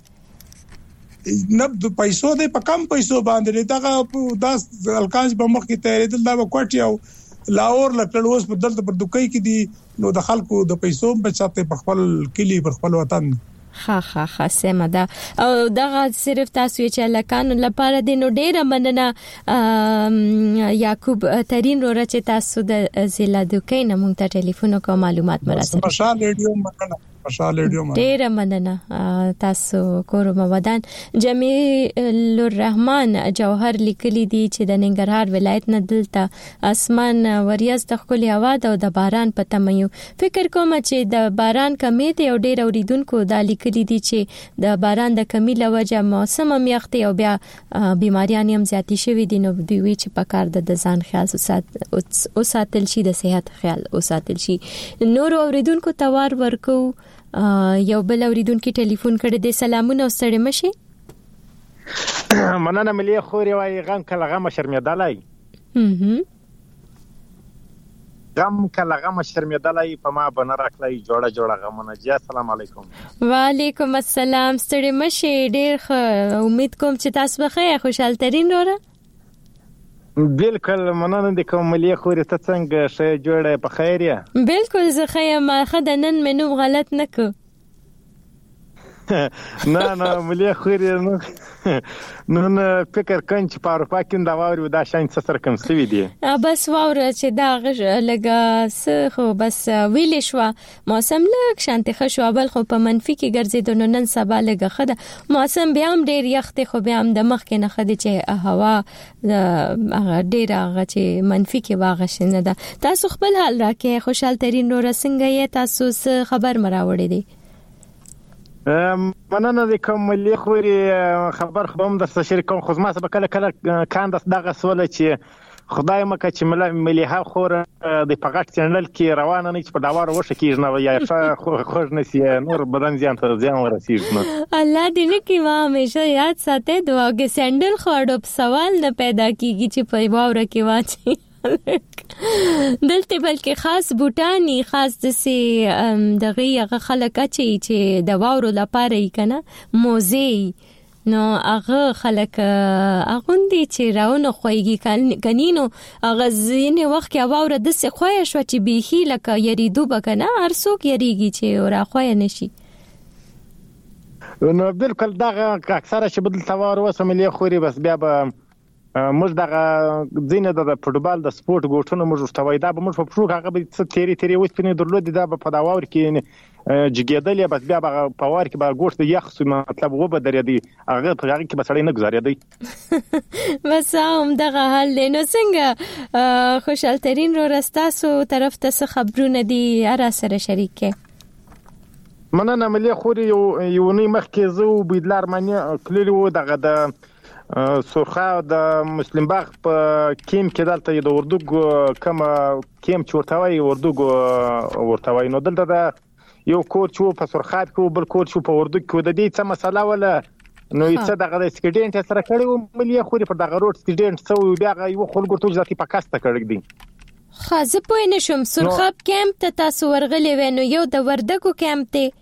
نه د پیسو د په کم پیسو باندې دغه داس الکاج په مخ کې تیارېدل دا کوټي او لاور لکړ اوس په دلته پر دوکې کې دي نو د خلکو د پیسو بچاته په خپل کلی پر خپل وطن ها ها ها سمه ده او دغه صرف تاسو چې لکانو لپاره د نو ډیره مننه یعقوب ترين ورچ تاسو د ضلع دوکې نه مونږ ته ټلیفون او معلومات مرسته مشال ریډیو مننه ډیره مننه تاسو کورم ودان. جمیل الرحمن جوهر لیکلی دی چې د ننګرهار ولایت نه دلته اسمان وریاض د خپل هوا د باران په تمایو فکر کوم چې د باران کمی دی او ډیر اوریدونکو د لیکلی دی چې د باران د کمی لوجه موسم میخته او بیا بیماریان هم زیاتی شوې دي نو دوی وی چې په کار د ځان خیال او ساتل شي د صحت خیال او ساتل شي. نور اوریدونکو توار ورکو یو بل اوریدونکو ټلیفون کړی دی. سلامونه ستړي مشي. مننه ملي خوري وايي غم کله غم شرمېدلای غم کله غم شرمېدلای په ما بنه راکلای جوړه جوړه غمونه. جی السلام علیکم. وعلیکم السلام. ستړي مشه ډیر ښه. امید کوم چې تاسو به ښه خوشحال ترين وره. بالکل مننه د کوملې خوري ته څنګه ښه جوړه په خیر یې؟ بالکل زه ښه یم. خدای نن مې نوم غلط نه کو. نه نه ملي خوري نو نو فکر کین چې په اروپا کې دا واوري دا شاین څه سره کوم سوي دي. بس واوره چې دا لګا څه خو بس ویل شو موسم لږ شانتي خشو بل خو په منفي کې ګرځیدو نو نن سبا لګه خده موسم بیا هم ډیر یخ ته خو بیا هم د مخ کې نه خده چې هوا هغه ډیر هغه چې منفي کې واغ شنه ده. تاسو خپل حال راکې خوشحال ترين نور څنګه یې تاسو خبر مراوړې دي؟ مننه د کوملې خوري خبر خو هم د شریکوم خو ما سبا کله کله کاند دغه سوال چې خدای مکه چې مليها خور د پغټ چینل کې روانه نه چې په داوار وشه کیږي نو یا خو خوښ نسی نور بدن ځان ته ځان ورسیږي نو الله دې نه کی ما همیشه یاد ساته دعاګه سندل خړډ سوال نه پیدا کیږي چې په واوره کې واچي دلته بلکې خاص بوټانی خاص د سي دغه هغه خلک چې د واورو لپاره یې کنه موزي نو هغه خلک اغوندي چې راونه خوېږي کنينو هغه زینه وخت کې واوره د سي خوې شو چې بيخي لکه یریدو بکنه ارسوک یریږي چې ورا خوې نشي. نو بالکل دغه اکثره چې بدل توار وسملې خوري بس بیا به موږ دغه ځینې د فوټبال د سپورت ګوټونو موږ ورتوي دا به موږ په پښو هغه به څه تیری تیری وسپنې درلود دا به په دا واور کې جګېدل بس بیا به په وار کې به ګوټ د یخ سو مطلب و به درېدي هغه په هغه کې به سړی نه گزارېدی. بس هم دغه حل نو څنګه خوشحال ترين رو رستاسو طرف ته څه خبرونه دي اره سره شریکه؟ مننه ملي خوري یو نه مخکې زو بيدلار معنی کلی و دغه د سرخه د مسلم باغ په کیم کې دلته د وردوګ کوم کیم چورتاوي وردوګ ورتاوي نو دلته د یو کور چې په سرخه کې بل کور چې په وردوګ کې د دې څه مسله ولا نو یڅ دغه سټډنټ سره کړي ملي خوري په دغه روډ سټډنټ سو بیا یو خلکو ته ځاتي پاکسته کړی دي. خازه پوه نشم سرخه کیمپ ته تاسو ورغلې ونو یو د وردګو کیمپ ته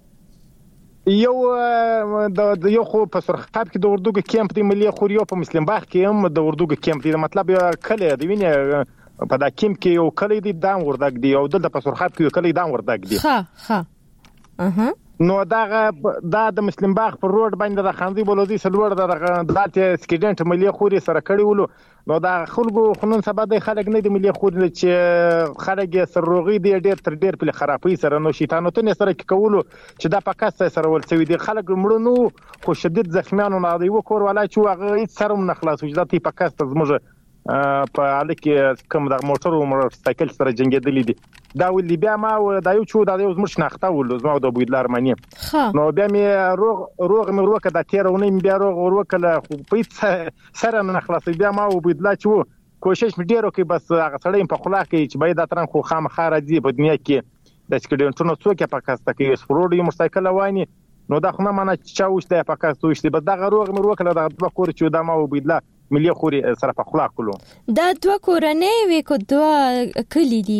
یو د یو خو په سرخاب کې د وردوګ کیمپ دی ملي خوريو په مسلم باغ کې هم د وردوګ کیمپ دی مطلب کله دی ویني په دا کیمپ کې یو کله دی دام وردګ دی او د په سرخاب کې کله دام وردګ دی. ها ها اها نو دا دا د مسلم باغ پر روډ باندې د خاندي بولوزي سلوړ د دالته سټډنټ ملي خوري سره کړي ولو نو دا خلکو خنن سبا د خلک نه د ملي خوري چې خلک سروغي دی ډېر تر ډېر په خرابې سره نو شیطانوتونه سره کولو چې دا پاکاسته سره ولڅوي دي خلک مړونو خو شدید زخمیانو نه دی وکور ولا چې هغه هیڅ سره نه خلاص وجدا تی پاکاسته زموږ په الکه کوم د موټر او موټر سایکل سره جنگیدلې دي دا ولې بیا ما دا یو چې دا یو زموږ شناخته ول زما د بویدلار معنی نو بیا مې روغ روغ مې روکه د تیرونه مې بیا روغ وروکله خو په سره نه خلاص بیا ما وبیدلا چې کوشش مې ډیرو کې بس هغه سړی په خلا کې چې باید تران خو خامخا راځي په دنیا کې د سکډنټونو څوک په کاسته کې سپروډ یو موټرسایکل وایي نو دا خو نه معنی چې چاوشته په کاسته وشته بس دا روغ مې روکله د دوه کور چې دا ما وبیدلا ملي خوري سره په خلا کولو دا دوه کورنۍ وی کو دوه کلی دي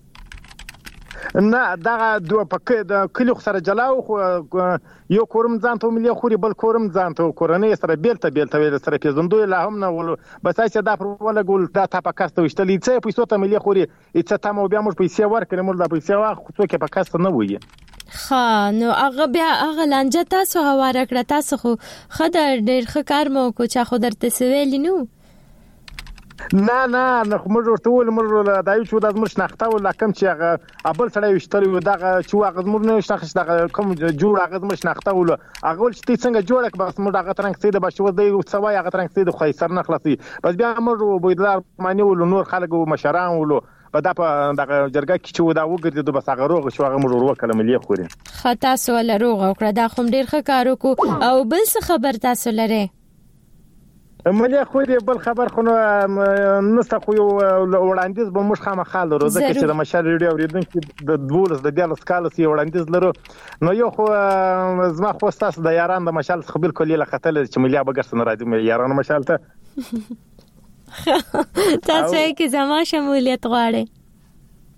نه دا دوه پکې د کلی سره جلاو خو یو کورم ځان ته ملي خوري بل کورم ځان ته کورنۍ سره بیلته بیلته سره پیژندوی لا هم نه ول بس چې دا پر ولا ګول دا تا په کاسته وشتلې څه پیسو ته ملي خوري چې تا مو بیا موږ پیسې ورکړې موږ د پیسې واخ څوک په کاسته نه وي. ها نو هغه بیا هغه لانجه تاسو هواره کړه تاسو خو خدای ډېر ښه کار مو کو چا خو درته سویل نو نه نه نه موږ ورته ول موږ دایو چې د موږ شناخته ولا کم چې هغه ابل سره وشتلې دغه چې هغه موږ نه شناخته دغه کوم جوړ هغه موږ شناخته ول هغه ول چې څنګه جوړک بس موږ هغه ترنګ سید بشو دی او سوای هغه ترنګ سید خو سر نه خلاصي بس بیا موږ بيدلار معنی ول نور خلک مشران ول په دا په دغه جرګه کې چې دا وګرځي بس هغه روغ شو هغه موږ وکړه ملي خوري خطا سوال روغ او کړه دا خو ډیر ښه کارو کو او بل څه خبر تاسو لره ملي خوري بل خبر خو نسته خو وړاندیز به موږ خامخاله روزه کې چې د مشال ریډیو اوریدونکو د دولس د دیالس کال سي وړاندیز لرو نو یو خو زما خو تاسو د یاران د مشال خبر کولې لختل چې ملي ابګرسن راځي یاران مشال ته تاسو کې زما شمولیت غواړي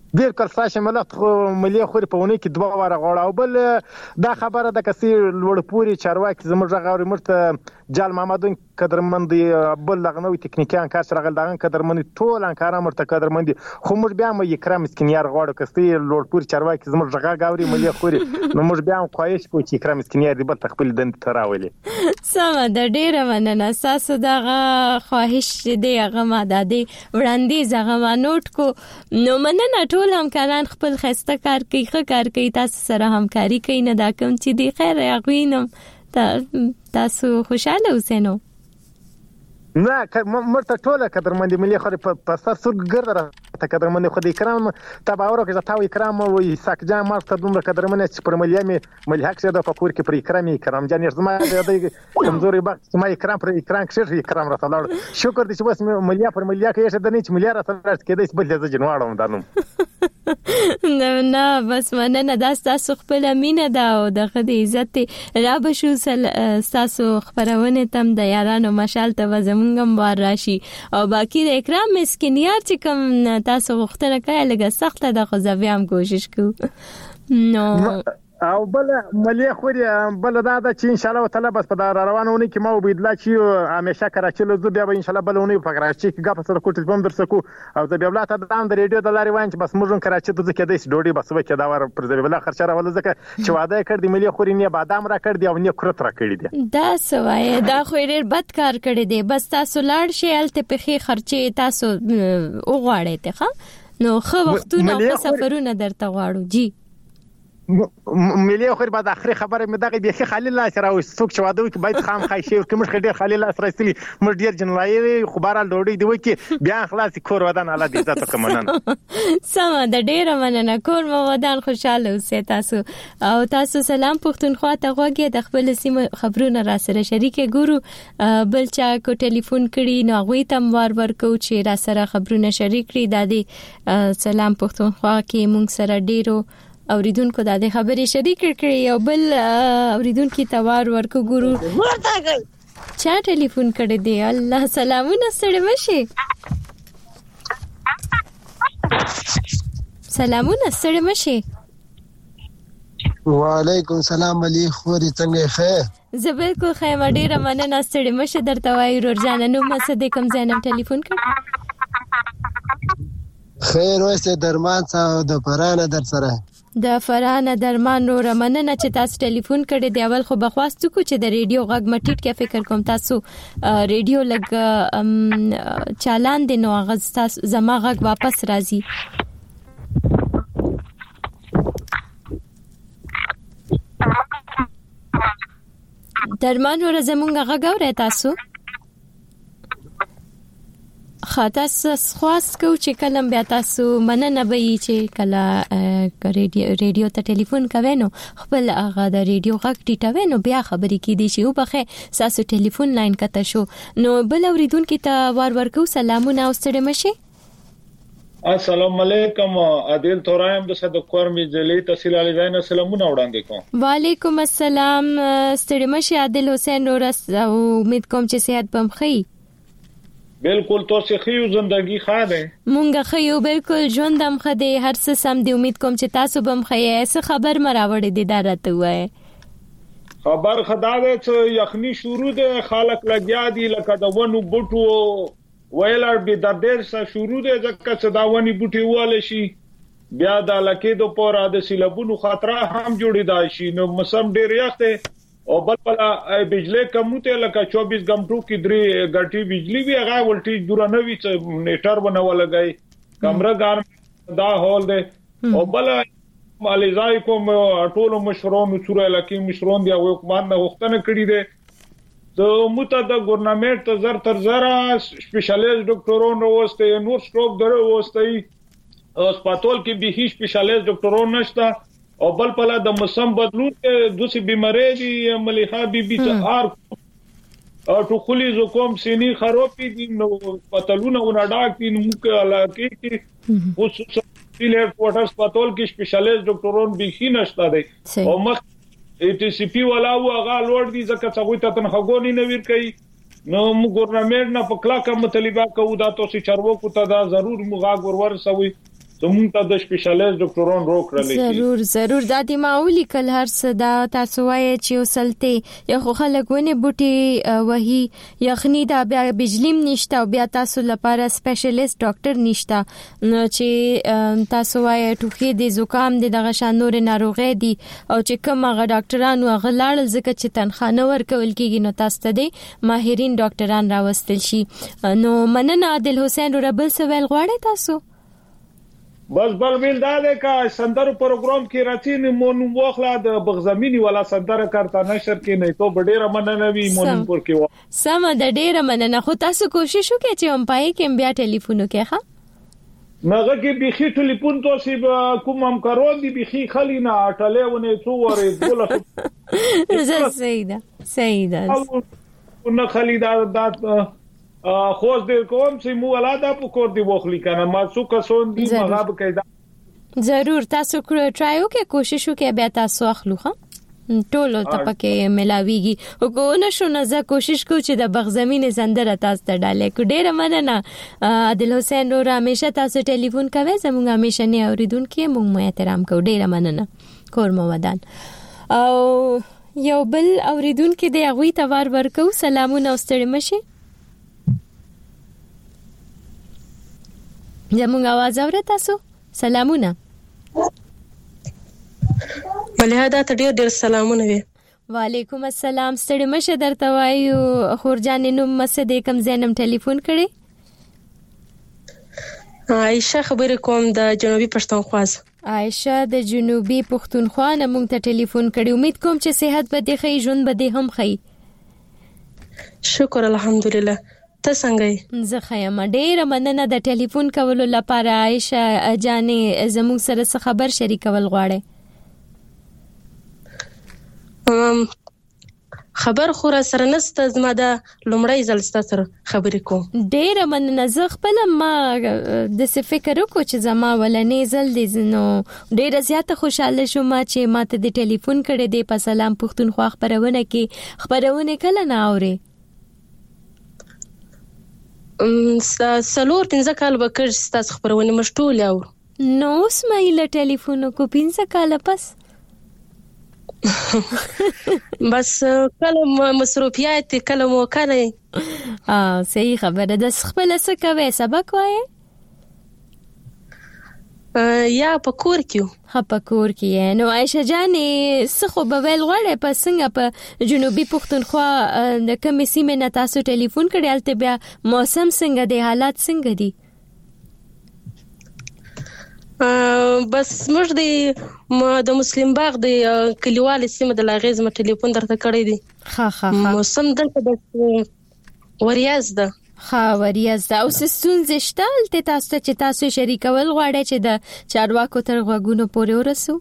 ډیر کل ساشه ملت ملي خوري په ونه کې دوه واره غوړ او بل دا خبره د کسي لوړ پوری چارواکي زموږ غاوري مرته جال محمدون قدرمند بل لغنوي تکنیکان کار سره غل دغه قدرمند ټول انکار مرته قدرمند خو موږ بیا مې اکرام مسکینیار غوړ کسي لوړ پوری چارواکي زموږ غا غاوري ملي خوري نو موږ بیا خواهش کوو چې اکرام مسکینیار دی بل تخپل دند تراولي سم د ډیره مننه تاسو دغه خواهش دی هغه ماده دی وړاندې زغه ما نوٹ کو نو مننه ټول همکاران خپل خسته کار کوي ښه کار کوي تاسو سره همکاري کوي نه دا کوم چې دی خیر یاغوینم تاسو خوشاله اوسئ نو نه مرته ټوله قدرمند ملي خوري په سر سر ګرځره ته قدرمند خو د کرام تباور کې تاو کرام وي ساکجا مرته دومره قدرمند چې پر ملي مې ملي حق شه د فکر کې پر کرام کرام جان زما د کمزوري بخت ما کرام پر کرام کې کرام راځل شکر دې چې بس ملي پر ملي کې شه د نه چې ملي راځل کېدای بل د جنواړم دانم نه نه بس مننه دا تاسو خپل مینه دا او د خدای عزت را بشو تاسو خبرونه تم د یارانو مشال ته زمونږم بار راشي او باقی د اکرام مسکینیار چې کوم تاسو غوښتنه کوي لږه سخته د خو زویام کوشش کو نو او بل ملي خوري بل دا د چې ان شاء الله تعالی بس په روانونه کې مو بيدلا چې همیشه کراچي له زو بیا به ان شاء الله بلونه په کراچي کې غاپ سره کوټل بم درسکو او د بیا بلاته د د ریډیو د لاري وان چې بس موږ کراچي ته ځکه د ډوډۍ بس وکړه دا ور پر ځای بل خرچه راول ځکه چې واده کړ د ملي خوري نه بادام را کړ دی او نه کرت را کړی دی دا سوای دا خو ډیر بد کار کړی دی بس تاسو لاړ شئ الته په خرچه تاسو وغواړئ ته نو خو وختونه په سفرونه درته غواړو جی ملي خوري بعد اخري خبره مې دغه بيخي خلیل الله سره او څوک چې واده وکي باید خام خای شي او کوم ډیر خلیل الله سره استلی مر ډیر جنوایي خبره ډوډۍ دی وکي بیا خلاص کور ودان الله دې عزت کومنن سم د ډیر مننه کور مو ودان خوشاله اوسئ تاسو او تاسو سلام پښتونخوا ته غوږی د خپل سیمه خبرونه را سره شریک ګورو بل چا کو ټلیفون کړي نو غوي تم وار ورکو چې را سره خبرونه شریک کړي د دې سلام پښتونخوا کې مونږ سره ډیرو اوریدونکو د دې خبرې شریک کړي او بل اوریدونکو توار ورکو ګورو چا ټلیفون کړی دی الله سلامونه ستړي مشي سلامونه ستړي مشي وعلیکم السلام علي خوري څنګه ښه زبر کو خیر ډیره مننه ستړي مشي درته وای ورجان نو مسده کوم زینب ټلیفون کړ خیر وسته درمان څه د پرانه در سره د فرانه درمان نور مننه چې تاسو ټلیفون کړی دی اول خو بخواست کو چې د ریډیو غږ مټیټ کې فکر کوم تاسو ریډیو لګ چالان دي نو غږ تاسو زما غږ واپس راځي درمان ور زمونږ غږ اورئ تاسو خاطر خواست کو چې کلم بیا تاسو مننه به چې کله ریډیو ریډیو ته ټلیفون کوي نو خپل هغه د ریډیو غږ ټیټوي نو بیا خبرې کیدي شي او بخې تاسو ټلیفون لاین کته شو نو بل اوریدونکو ته وار ورکو سلامونه او ستړي مشي السلام علیکم عادل تورایم د صد کورمی جلی تحصیل علی زین سلامونه وړاندې کوم وعلیکم السلام ستړي مشي عادل حسین نورس او امید کوم چې صحت بم خی بالکل تاسو خيو زندگی خاله مونږه خيو بالکل ژوندم خدي هر څه سم دی امید کوم چې تاسو بم خي څه خبر مراوړې دي دارته وای خبر خدای چې یخنی شروع ده خلک لګیا دي لکه د ونو بوټو ویلر به د ډیر سره شروع ده ځکه چې دا ونی بوټي واله شي بیا د لکه د پورا د سیلابونو خطر هم جوړیدای شي نو موسم ډیر یخته او بل بل بجلی کموته لکه چوبیس غنټو کې درې غټي بجلی وی هغه ولټیج دور نه وی چې نیټر بنول لګای کمره ګار دا هول ده او بل مالزای کوم ټول مشرون سورې لکه مشرون دی او حکومت نه وختنه کړی دي زه مته د ګورنمنت ته زر تر زره سپیشلیست ډاکټرون وروسته نور سټروک درو وروسته هسپتال کې به هیڅ سپیشلیست ډاکټرون نشته او بل پلا د موسم بدلون کې دوسی بیماری دي مليحه بي بي څار او ټوخلي زکوم سيني خرابې دي نو پتلونه ونډاک دي نو کې علاقه کې خصوصا سیلر کوارټرز پاتول کې سپیشلیست ډاکټرون به هی نشته دي او مخ ای ټي سی پی ولا او هغه لوړ دي ځکه چې غوي ته تنخګونی نه ور کوي نو موږ ګورنمنت نه پکلا کوم مطالبه کوو دا تاسو چارواکو ته دا ضرور موږ ورور سوي زموږ ته د سپیشلیست ډاکټران روکړل شي. ضرور ضرور دا د معولي کل هر څه دا تاسو وایي چې وسلته یا خو خلک ونه بوټي وਹੀ یخنی دا بیا بجلیم نشته او بیا تاسو لپاره سپیشلیست ډاکټر نشته چې تاسو وایي ټوخي د زکام د دغه شان نور ناروغي دي او چې کوم هغه ډاکټرانو هغه لاړل ځکه چې تنخواه ورکول کیږي نو تاسو ته د ماهرین ډاکټران راوستل شي. نو مننه عادل حسین ربل سوال غواړي تاسو بس بل ویل دا ده که سندرو پروګرام کې راځي نو مونږ واخلا د بغزمینی ولا سندره کارتا نشر کې نه ته ډیره مننه وی مونږ پور کې سم د ډیره مننه خو تاسو کوشش وکړئ چې هم پای کې بیا ټلیفون وکړئ ها مګه کې بيخي ټلیفون توسي کوم هم کارون دي بيخي خلینا اټلې ونه څوره بوله زه سیدا سیدا نو خلیدا د خو دې کوم چې مو ولاده په کور دی وخلی کنه ما څو کسون دي مغاب کېدا ضرور تاسو کړو ټرای وکړئ کوشش وکړئ بیا تاسو اخلو ها ټولو ته پکې ملاويږي او کو نشو نه زه کوشش کوم چې د بغزمین زندره تاسو ته ډالې کو ډیره مننه عادل حسین رو همیشه تاسو ټلیفون کوي زموږ همیشه نه اوریدونکو موږ مو احترام کوو ډیره مننه کور مو ودان او یو بل اوریدونکو د هغه تبار ورکو سلامونه واستړي مشه زموږ आवाज اورئ تاسو سلامونه ملهدا ته ډیر ډیر سلامونه وي. وعلیکم السلام ستړي مشه درته وایو خورجان نوم مسد کم زینم ټلیفون کړي عائشه خبرې کوم د جنوبي پښتونخوا. عائشه د جنوبي پښتونخوا نه مونږ ته ټلیفون کړي امید کوم چې صحت به دې ښه ژوند به دې هم ښه. شکر الحمدلله ته څنګه یې؟ زه ښه یم ډیره مننه د ټلیفون کولو لپاره عائشه جانې زموږ سره څه خبر شریکول غواړي؟ خبر خو را سره نسته زما د لومړی ځل ستاسو سره خبرې کوم. ډیره مننه زه خپل ما د څه فکر وکړ چې زما ولنې ځل دي نو ډیره زیاته خوشاله شوم چې ماته د ټلیفون کړي دی په سلام پښتونخوا خبرونه کې خبرونه کله نه اوري. سلور پنځه کال وکړ ستاسو خبرونه مشټول او نو اوس مې له ټلیفون کو پنځه کال پس بس کله مصروفیات کله مو کوي. اه صحیح خبره ده. خپل څه کوي سبق وایي یا په کور کې ها په کور کې نو عائشه جانې څه خو به ویل غواړي په څنګه په جنوبي پښتونخوا د کومې سیمې نه تاسو ټلیفون کړی البته بیا موسم څنګه دی حالات څنګه دي؟ بس موږ د د مسلم باغ د کلیوال سیمه د لاغیز م ټلیفون درته کړی دی. ها ها ها موسم دلته د وریاض ده ها وریاض ده او ستونزې شته ته تاسو چې تاسو شریکول غواړئ چې د چارواکو تر غوږونو پورې ورسو؟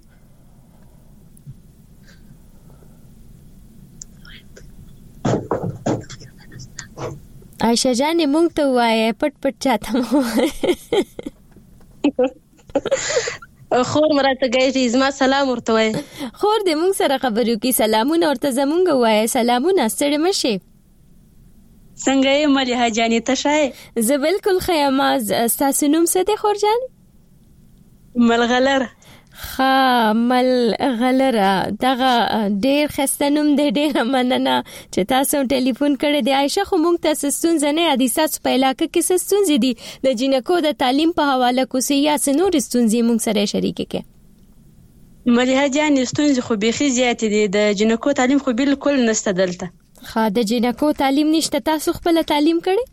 عائشه جانې مونږ ته وایي پټ پټ چاته مو خور مراته گئی زما سلام ورته وای. خور دې مونږ سره خبرو کې سلامونه ورته زمونږ وای. سلامونه ستړي مشه څنګه یې مليحه جانې ته شای؟ زه بالکل خیاماز. تاسو نوم څه دی خور جان؟ ملغلر. ها ملغلر دغه ډیر خستنوم دې ډیر مننه چې تاسو ټلیفون کړی دی. عائشه خو مونږ ته ستونزې نه یادې تاسو په علاقې کې ستونزې دي د جنکو د تعلیم په حواله کوسي یا سنور ستونزې مونږ سره شریک کې؟ مليحه جان ستونزې خو بيخي زیات دي د جنکو تعلیم خو بالکل نشته دلته. ها د جنکو تعلیم نشته. تاسو خپل تعلیم کړی؟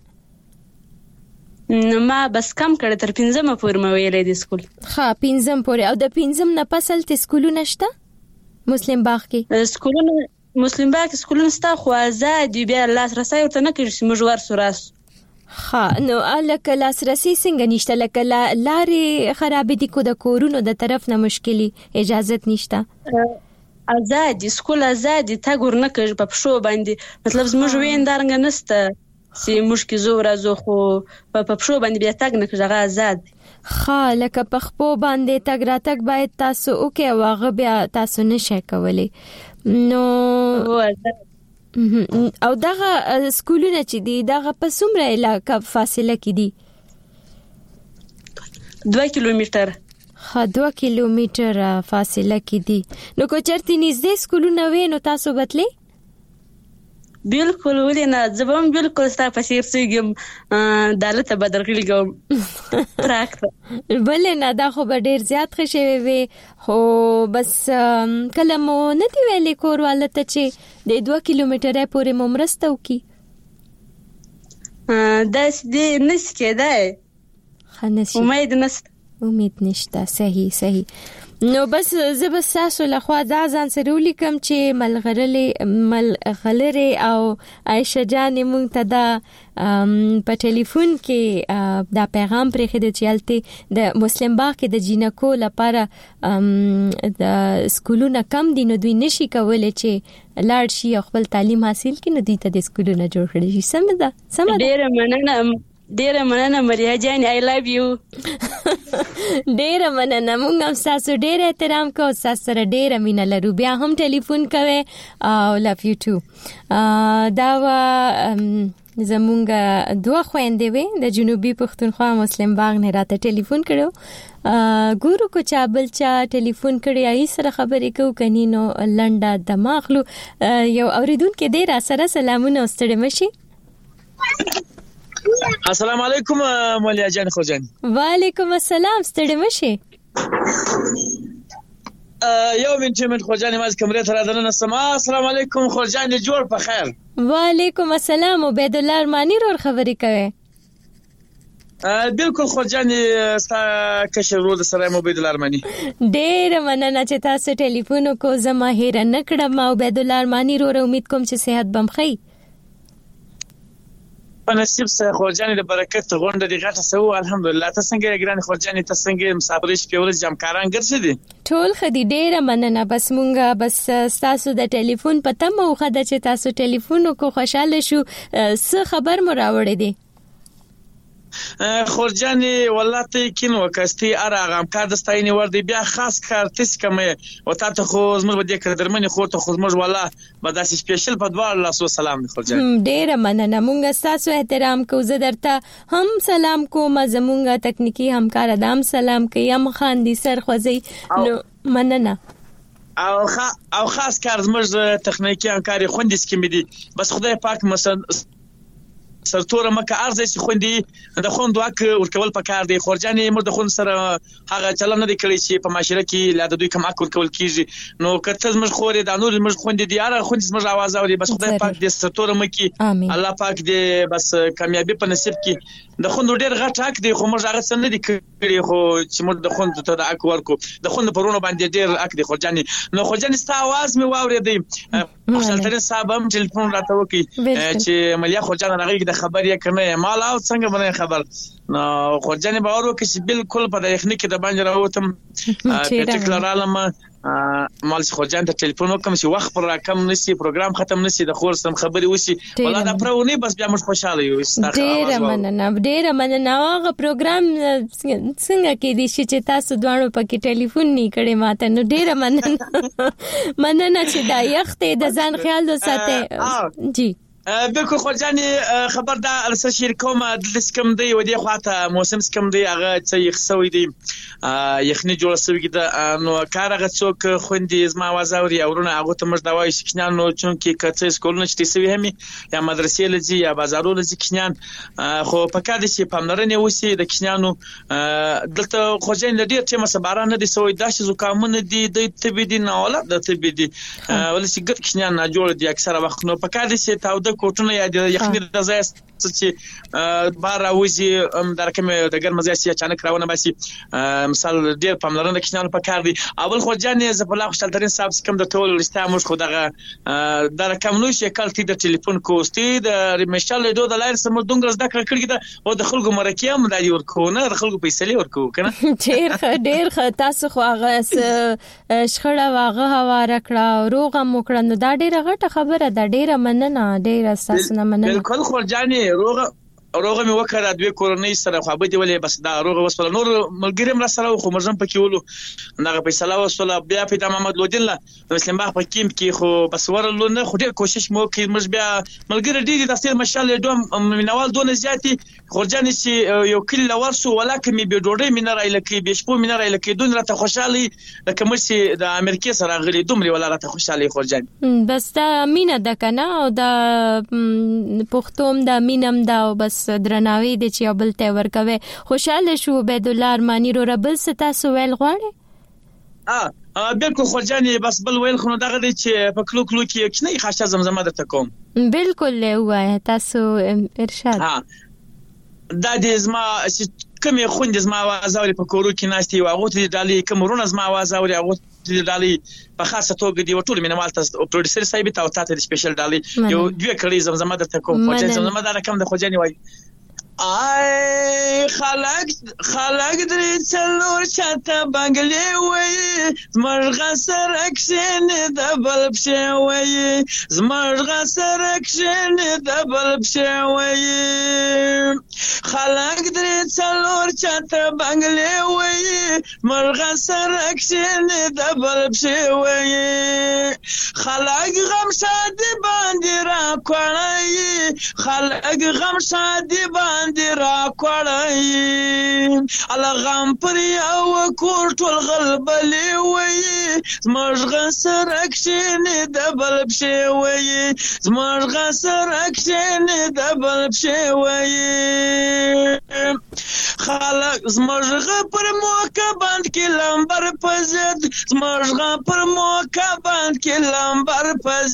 نو ما بس کم کړ تر پنځمه پورې مې ویلې د سکول. ها پنځم پورې او د پنځم نه پسل ته سکولونه شته مسلم باغ کې؟ سکولونه مسلم باغ سکولونه شته خو آزاد بیا لاس رسای ورته نه کېږي مجوار سوراس. ها نو الکه لاس رسي څنګه نشته لکه لارې خراب دي کو د کورونو د طرف نه مشکلي اجازه نشته؟ آزاد سکول آزاد تا ګور نه کېږي په پښو باندې مطلب زموږ ویندارنګ نشته سی مشکی زو راځو خو په پښو باندې بیا تاګ نه کېږي آزاد. ها لکه په خپو باندې تاګ را تاګ باید تاسو اوکې واغه بیا تاسو نشئ کولی نو او دغه سکولونه چې دي دغه په څومره علاقه فاصله کې دي؟ دوه کیلومتر. ها دوه کیلومتر فاصله کې دي. نو کو چرته نږدې سکولونه وې نو تاسو بتلې؟ بالکل ولې نه، زبم بالکل ستا په څیر سیګم دالته بدرغلی کوم تراکته. بلې نه دا خو به ډیر زیات ښه شوی وي، خو بس کله مو نه دی ویلې کور والا ته چې د دوه کیلومتره پورې مو مرسته وکړي؟ داس دی نس کېدای، خنس امید نشته. امید نشته. صحیح صحیح. نو بس زه بس تاسو له خوا دا ځان سره ولیکم چې ملغلرې ملغلرې او عائشه جان مونږ ته دا په ټلیفون کې دا پیغام پرې خېده چې الته د مسلم باغ کې د جینکو لپاره د سکولونه کم دي، نو دوی نشي کولای چې لاړ شي او خپل تعلیم حاصل کړي، نو دوی ته د سکولونه جوړ کړي شي. سم ده؟ سم ده. ډېر مننه ډیره مننه مریا جان، آی لوف یو. ډیره مننه، موږ هم تاسو ډیر احترام کوو، تاسو سره ډیره مینه لرو. بیا هم ټلیفون کوي او لوف یو ټو. دا و زمونږ دوه خويندې وې د جنوبي پښتونخوا مسلم باغ نه راته ټلیفون کړو. ګورو کو چا بل چا ټلیفون کړی ای سره خبرې کو کني نو لنډه دماغلو. یو اوریدونکو ډیر سره سلامونه واستړم شي. السلام علیکم مولیا جان خورجان. وعلیکم السلام، ستړي مشي. یو منټ منټ خورجان ماز کمرې ته راځنه سما. السلام علیکم خورجان، جوړ په خیر. وعلیکم السلام، عبید الله ارمانی رور خبرې کوي؟ بالکل خورجان، ستا کشر ورور سره عبید الله ارمانی. ډېر مننه چې تاسو ټلیفون کو زما هیر نه کړم. عبید الله ارمانی رور، امید کوم چې صحت بم خی. په نصیب سره خورجان د برکت غونډه دی غټه سو. الحمدلله. تاسو څنګه ګران خورجان، تاسو څنګه مسافرش په ورځ جمکاران ګرځې؟ ټول خدي ډیره مننه. بس مونږه بس تاسو د ټلیفون پته مو خده چې تاسو ټلیفون کو خوشاله شو. څه خبر مو راوړې دي؟ خورجان والله ته کین وکستی ارغام کار دستاینه ور دی، بیا خاص کار تس کمه او تاسو خو زموږ بده کړدرمنه خو ته خو زموږ والله بداسي سپیشل په دوه الله سو سلام خورجان. ډیره مننه، مونږ تاسو احترام کوو. زه درته هم سلام کوم، زمونږ تکنیکی همکار ادم سلام کوي، هم خاندي سر خوځي. نو مننه. او خا او خاص کار زموږ تکنیکی همکاري خوندس کې مې دي. بس خدای پاک مثلا سرتوره مکه ارزه چې خوندې د خوند واک ورکول پکار دی. خورجان مر د خوند سره هغه چلن نه دی کړی چې په معاشره کې لا د دوی کم اکل کول کیږي. نو کته زموږ خورې د نور زموږ خوند دی اره خوند زموږ आवाज اوري. بس خدای پاک دې سرتوره مکه الله پاک دې بس کامیابی په نصیب کې. د خوند ډېر غټ حق دی، خو موږ هغه څه نه دی کړی، خو چې موږ د خوند ته د اک ورکو د خوند پرونه باندې ډېر اک دی خورجان. نو خورجان ستا आवाज مې واورېدی، خپل سره هم ټلیفون راته وکي چې ملیا خورجان راغی د خبر یې کنه مال او څنګه باندې خبر. نو خورجان باور وکي چې بالکل په یخنی کې د باندې راوتم پرټیکولر عالم مال خورجان ته ټلیفون وکم چې وخت پر راکم نسی، پروګرام ختم نسی، د خور سم خبري وسی. والله دا پرونی بس بیا موږ خوشاله یو. ډېر مننه، ډېر مننه. هغه پروګرام څنګه کې دي چې تاسو دوانو پکې ټلیفون نه کړي ماته؟ نو ډېر مننه مننه چې دا یخته د ځان خیال وساته. جی بالکل خورجان، خبر دا السه شرکوم د سکم دی و دی خواته موسم سکم دی هغه څه یخ سوی دی یخنی جوړ سوی دی. نو کار هغه څوک خوندې زما وازوري اورونه هغه ته مش دا وای سکنان نو چون کې کڅ سکولونه چې سوي همي یا مدرسې لږی یا بازارونه لږی کنان، خو پکې د شي پاملرنه وسی د کنانو دلته خورجان لدی ټیمه سباران نه دی سوی داسې زکامونه دی د تبي دي نه ولا د تبي دي ول شي ګټ کنان نه جوړ دی اکثره وخت. نو پکې د شي تاوده کوټونه یا د یخنی د ځای چې بار راوځي در کومه د ګرم ځای چې اچانک راونه باسي مثال ډیر پاملرنه کښنه په کار دی. اول خورجان زه په لا خوشحال ترين صاحب کوم د ټول استعمال خو دغه در کوم نو شکل تی د ټلیفون کوستي د مشال دوه د لایل سم دونګرز د کړکړی د او د خلکو مرکه هم د ورکونه د خلکو پیسې ورکو کنه. ډیر ډیر تاسو خو هغه شخړه واغه هوا راکړه روغه موکړه. نو دا ډیره غټه خبره ده. ډیره مننه، ډیره تاسو نه مننه. بالکل خورجان روغه روغه مې وکړه دوی کورنۍ سره خو به دی ولې بس دا روغه وسله نور ملګری مر سره خو مرزم پکې ولو نغه فیصله وسله بیا پیدا محمد لودین له مسلم باغ په کیم کې خو بس ورلو نه خو ډېر کوشش مو کوي مش بیا ملګری ډېر د تفسیر مشال دوم منوال دون زیاتی خورجان چې یو کلی لورسو ولکه مې به ډوډۍ مې نه راي لکه به شپو مې نه راي لکه دون راته خوشالي لکه مرسي د امریکای سره غلي دومره ولا راته خوشالي خورجان بس دا مینه د کنه او د پښتوم د مینم دا بس درناوی د چې بل ته ورکوي خوشاله شو عبد الله ارمانی رو ربل ستا سوال غواړي اه بالکل خورجان بس بل ویل خو دغه دی چې په کلو کلو کې کښنه خاصه زمزمه درته کوم بالکل وای تاسو ارشاد ها دا دې زما کومې خوند زما आवाज اوري په کورو کې ناشتي واغوت دي ډالي کومرونه زما आवाज اوري هغه دي ډالي په خاصه توګه دی ټول مینوال تاسو او پروډوسر صاحب ته او تاسو د سپیشل ډالي یو دوه کړي زمزمه درته کوم خو چې زمزمه دا رقم د خوجاني وای آی خلق خلق درې څلور چاته بنگلې وای زمرغه سره کښین د بلب شي وای زمرغه سره کښین د بلب شي وای خلق درې څلور چاته بنگلې وای زمرغه سره کښین د بلب شي وای خلق غم شادي باندې را کوړای خلق غم شادي باندې را کوړای الغم پر یو کور ټول غلبلې وای زمرغه سره کښین د بلب شي وای زمرغه سره کښین د بلب شي وای خلق زمرغه پر موکه باندې کې لمبر پزد زمرغه پر موکه باندې کې لمبر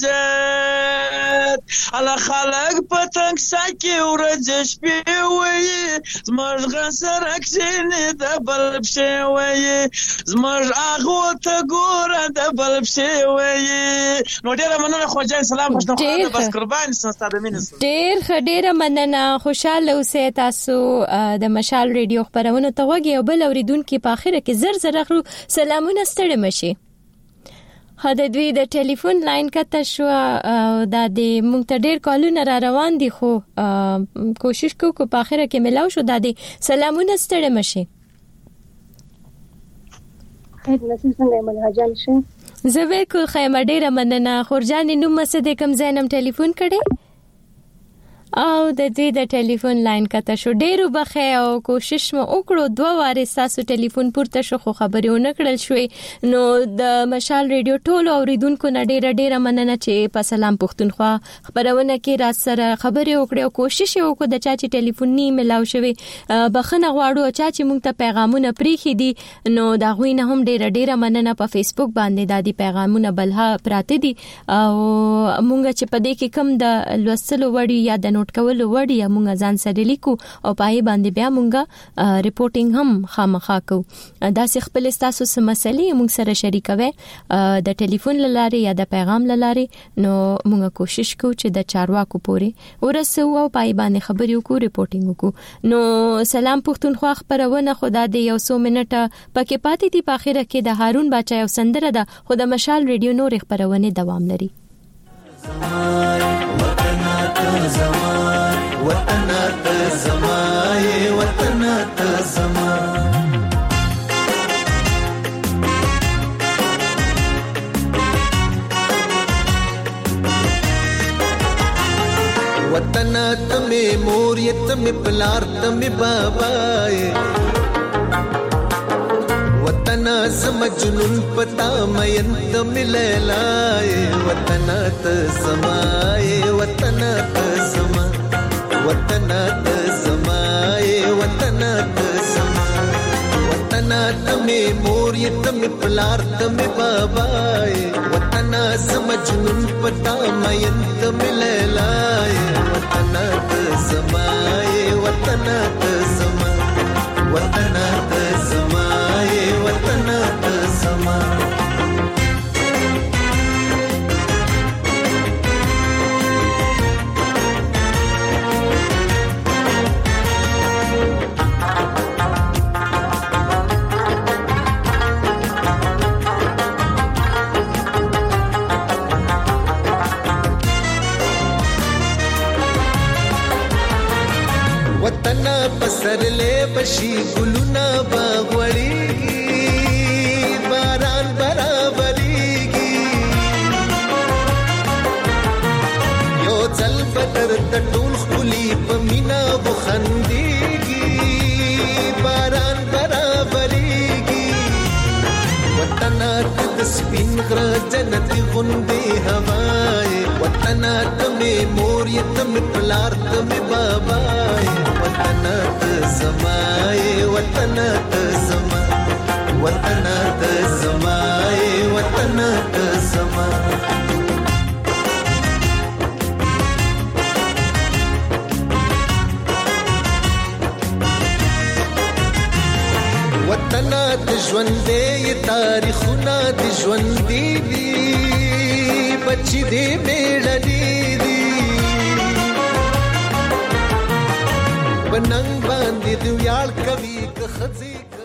پزد ال خلق پتنګ ساکي ورځ شپې وای زمرغه سره کښین د بلب شي وای زمرغه هغه ته ګوره د بلب شي وای نو ډیره مننه خوجان سلام خوشنه بس قربان ستاسو مینه ډیر ډیره مننه خوشاله اوسئ تاسو د مشال ریډیو خبرونه ته وګورئ او بل اوریدونکو په اخره کې زر زر اخرو سلامونه ستړي مشي هدا دوی د ټلیفون لاین کته شو دا د مونږ ته ډیر کالونه را روان دي خو کوشش کوو کو په اخره کې ملاو شو دا د سلامونه ستړي مشي خیر نصیب څنګه مله جان شه زه بالکل خیمه ډیره مننه خورجان نو مسد کم زینم ټلیفون کړي او د دې د ټلیفون لاین کته شو ډیرو بخې او کوشش مو وکړو دوه واره تاسو ټلیفون پورته شو خو خبرونه کړل شوې نو د مشال ریډیو ټولو اوریدونکو نه ډیره ډیره مننه چې په سلام پښتونخوا خبرونه کې را سره خبرې وکړو او کوشش وکړو د چا چې ټلیفون نه ملاو شوی بخنه غواړو چا چې مونږ ته پیغامونه پریخي دي نو دا غوینه هم ډیره ډیره مننه په فیسبوک باندې د دې پیغامونه بلها پراته دي او مونږ چې په دې کې کم د لوستلو وړي یا د نوٹ کولو وړي یا مونږ ځان سره لیکو او پای باندې بیا مونږه ریپورټینګ هم خامخا کو دا څه خپل تاسو سم مسلې مونږ سره شریکوي د ټلیفون لاره یا د پیغام لاره نو مونږه کوشش کوو چې د چارواکو پوري ورسو او پای باندې خبرې وکړو ریپورټینګ وکړو نو سلام پښتونخوا خبرونه خدا دې یو څو منټه پکې پاتې دي په اخره کې د هارون باچا یو سندره ده خو د مشال ریډیو نور خبرونه دوام لري زمان وطن ته زمای وطن ته زمان وطن ته می مور یت می پلار ته می بابای وطن زم جنون پتا مین ته می لیلای وطن ته زمای وطن ته زما وطن ته زمای وطن ته زما وطن ته می مور یت می پلار ته می بابای وطن زم جنون پتا مین ته می لیلای وطن ته زمای وطن ته زما وطن ته زمای وطن ته زما بشي ګلونه باغوړيږي باران برابرېږي یو ځل بدر د ټول خپلې په مینا وخندېږي باران برابرېږي وطن د سپین غره جنت غوندې هواي وطن ته مې مور یې ته مې پلار ته مې بابا وطن ته زمای وطن ته زما وطن ته زمای وطن ته زما وطن ته ژوندې تاریخونه د ژوندې دي بچی دې میړني دي بننګ باندې دی ویاړ کوي که خزي